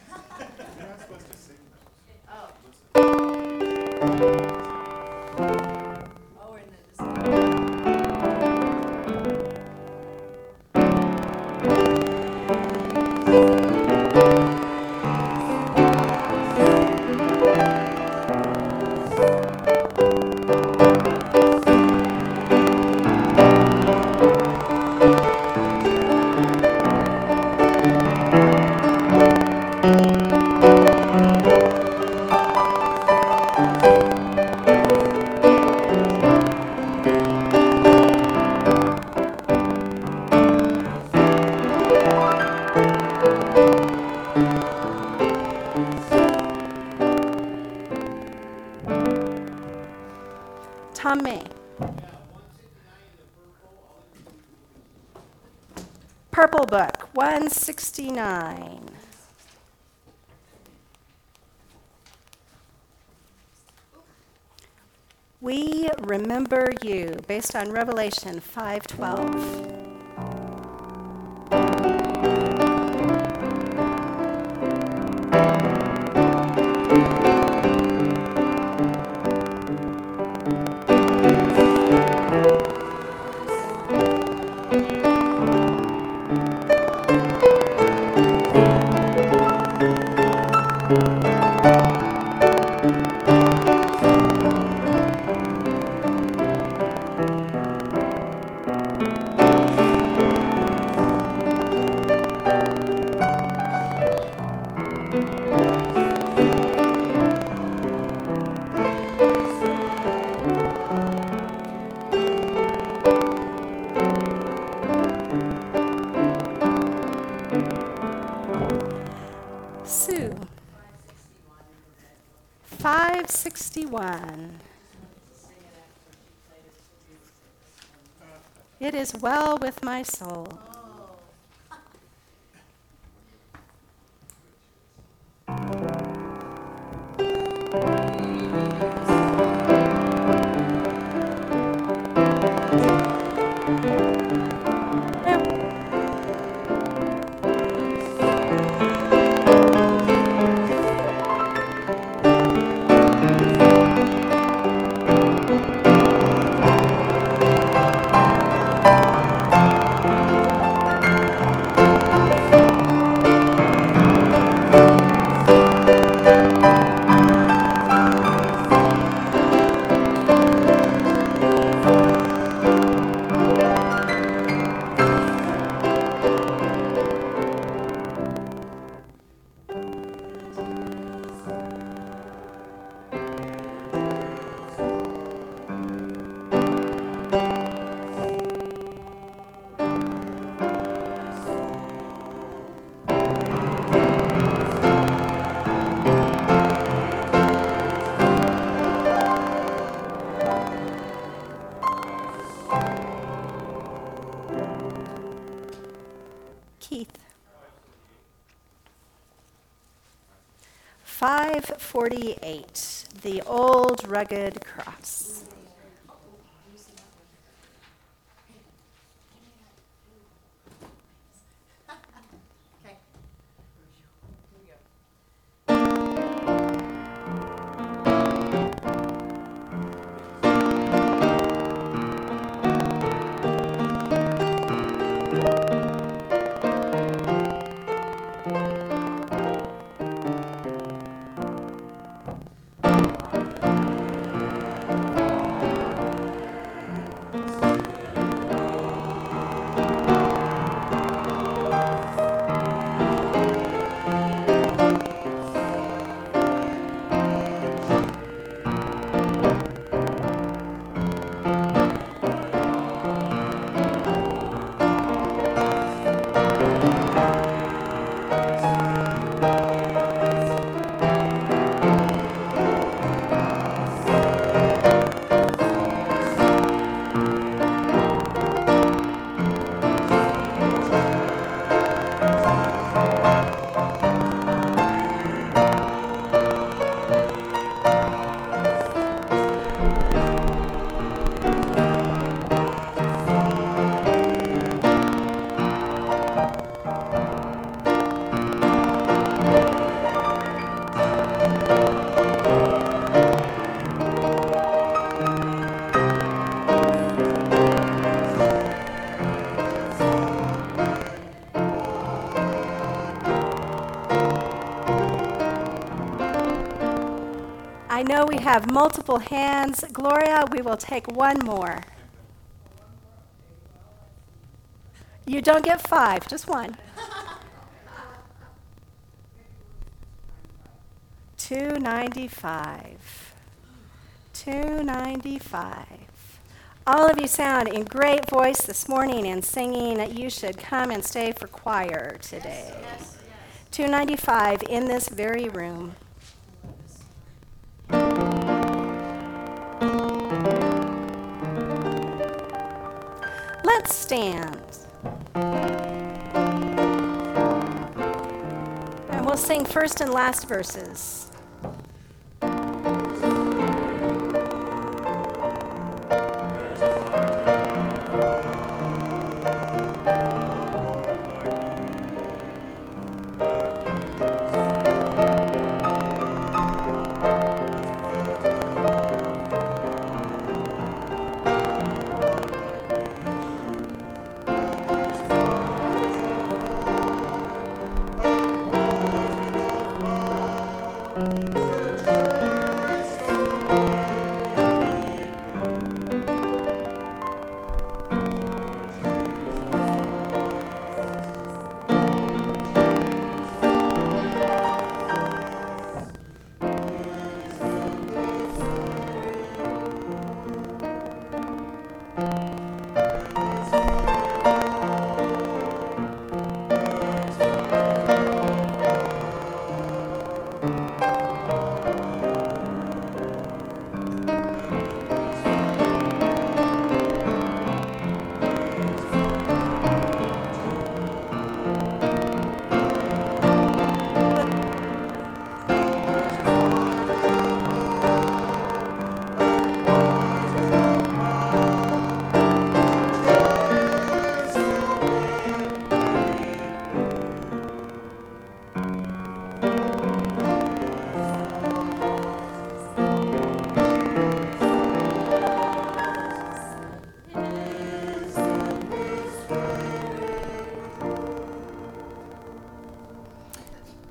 Tom May. Purple Book, 169. We Remember You, based on Revelation 5:12. Sue. 561. It is well with my soul. Keith. 548, the old rugged cross. I know we have multiple hands. Gloria, we will take one more. You don't get 5, just one. 295. 295. All of you sound in great voice this morning and singing. You should come and stay for choir today. Yes, yes. 295 in this very room. Let's stand. And we'll sing first and last verses.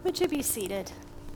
Would you be seated?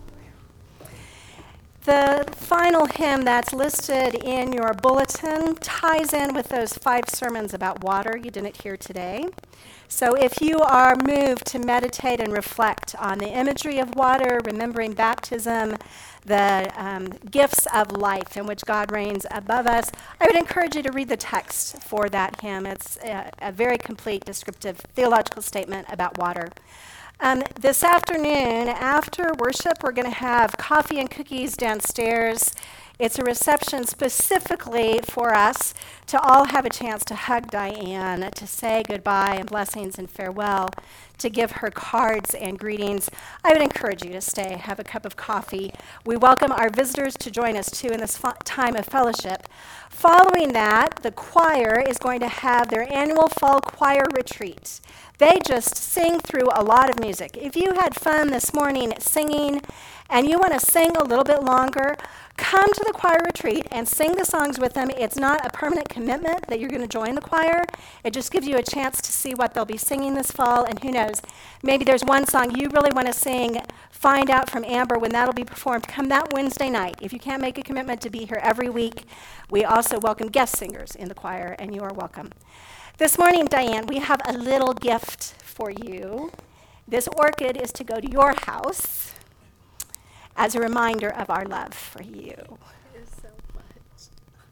The final hymn that's listed in your bulletin ties in with those 5 sermons about water you didn't hear today. So if you are moved to meditate and reflect on the imagery of water, remembering baptism, the gifts of life in which God reigns above us, I would encourage you to read the text for that hymn. It's a very complete, descriptive theological statement about water. This afternoon, after worship, we're going to have coffee and cookies downstairs. It's a reception specifically for us to all have a chance to hug Diane, to say goodbye and blessings and farewell, to give her cards and greetings. I would encourage you to stay, have a cup of coffee. We welcome our visitors to join us too in this time of fellowship. Following that, the choir is going to have their annual fall choir retreat. They just sing through a lot of music. If you had fun this morning singing and you want to sing a little bit longer, come to the choir retreat and sing the songs with them. It's not a permanent commitment that you're going to join the choir. It just gives you a chance to see what they'll be singing this fall, and who knows, maybe there's one song you really want to sing. Find out from Amber when that'll be performed. Come that Wednesday night. If you can't make a commitment to be here every week, we also welcome guest singers in the choir, and you are welcome. This morning, Diane, we have a little gift for you. This orchid is to go to your house as a reminder of our love for you. It is so much.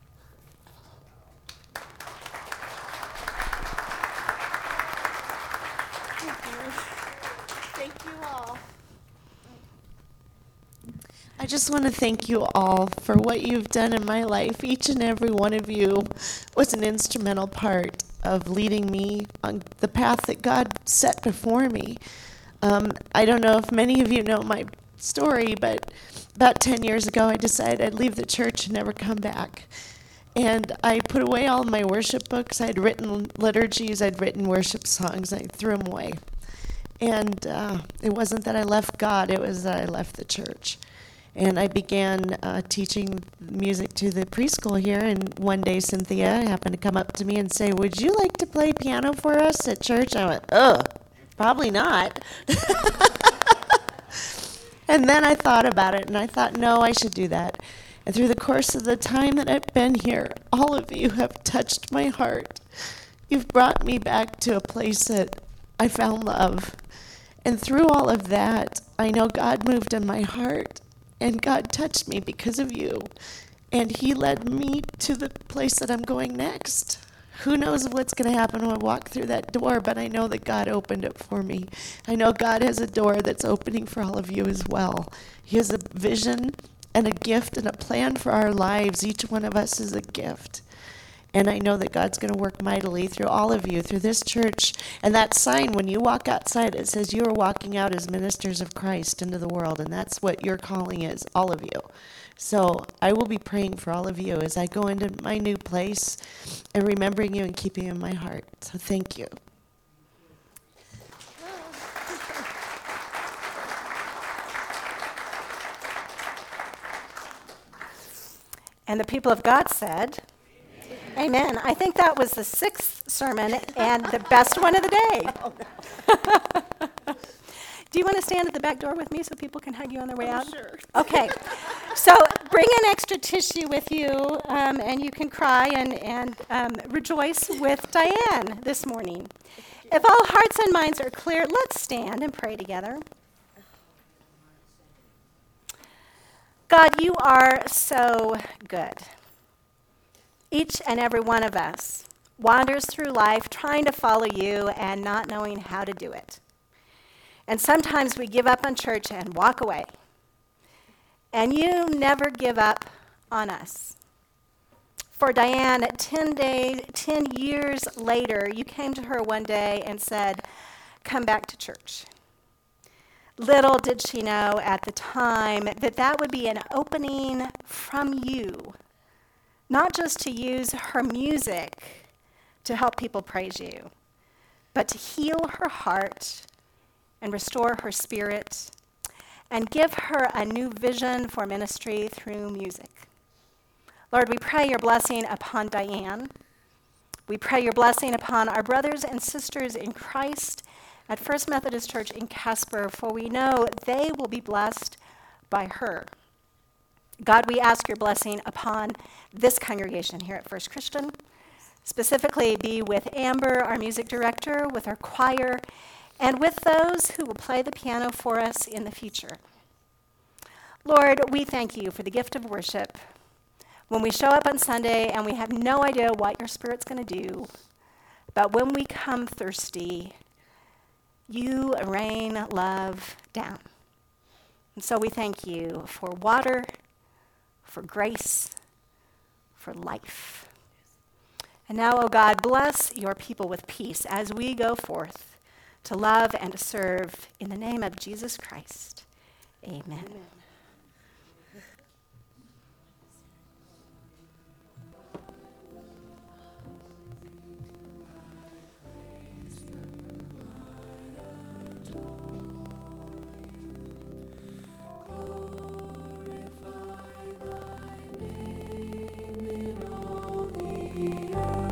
Thank you all. I just want to thank you all for what you've done in my life. Each and every one of you was an instrumental part of leading me on the path that God set before me. I don't know if many of you know my story, but about 10 years ago, I decided I'd leave the church and never come back. And I put away all my worship books. I'd written liturgies, I'd written worship songs, I threw them away. And it wasn't that I left God, it was that I left the church. And I began teaching music to the preschool here, and one day Cynthia happened to come up to me and say, "Would you like to play piano for us at church?" I went, probably not. And then I thought about it, and I thought, no, I should do that. And through the course of the time that I've been here, all of you have touched my heart. You've brought me back to a place that I found love. And through all of that, I know God moved in my heart, and God touched me because of you. And he led me to the place that I'm going next. Who knows what's going to happen when I walk through that door, but I know that God opened it for me. I know God has a door that's opening for all of you as well. He has a vision and a gift and a plan for our lives. Each one of us is a gift. And I know that God's going to work mightily through all of you, through this church. And that sign, when you walk outside, it says you are walking out as ministers of Christ into the world. And that's what your calling is, all of you. So I will be praying for all of you as I go into my new place and remembering you and keeping you in my heart. So thank you. And the people of God said, Amen. I think that was the 6th sermon and the best one of the day. Do you want to stand at the back door with me so people can hug you on their way out? Sure. Okay. So bring an extra tissue with you, and you can cry and rejoice with Diane this morning. If all hearts and minds are clear, let's stand and pray together. God, you are so good. Each and every one of us wanders through life trying to follow you and not knowing how to do it. And sometimes we give up on church and walk away. And you never give up on us. For Diane, 10 years later, you came to her one day and said, "Come back to church." Little did she know at the time that that would be an opening from you, not just to use her music to help people praise you, but to heal her heart and restore her spirit and give her a new vision for ministry through music. Lord, we pray your blessing upon Diane. We pray your blessing upon our brothers and sisters in Christ. at First Methodist Church in Casper, for we know they will be blessed by her. God, we ask your blessing upon this congregation here at First Christian. Specifically, be with Amber, our music director, with our choir, and with those who will play the piano for us in the future. Lord, we thank you for the gift of worship. When we show up on Sunday and we have no idea what your Spirit's going to do, but when we come thirsty, you rain love down. And so we thank you for water, for grace, for life. And now, O God, bless your people with peace as we go forth to love and to serve in the name of Jesus Christ. Amen. Glorify thy name in all the earth.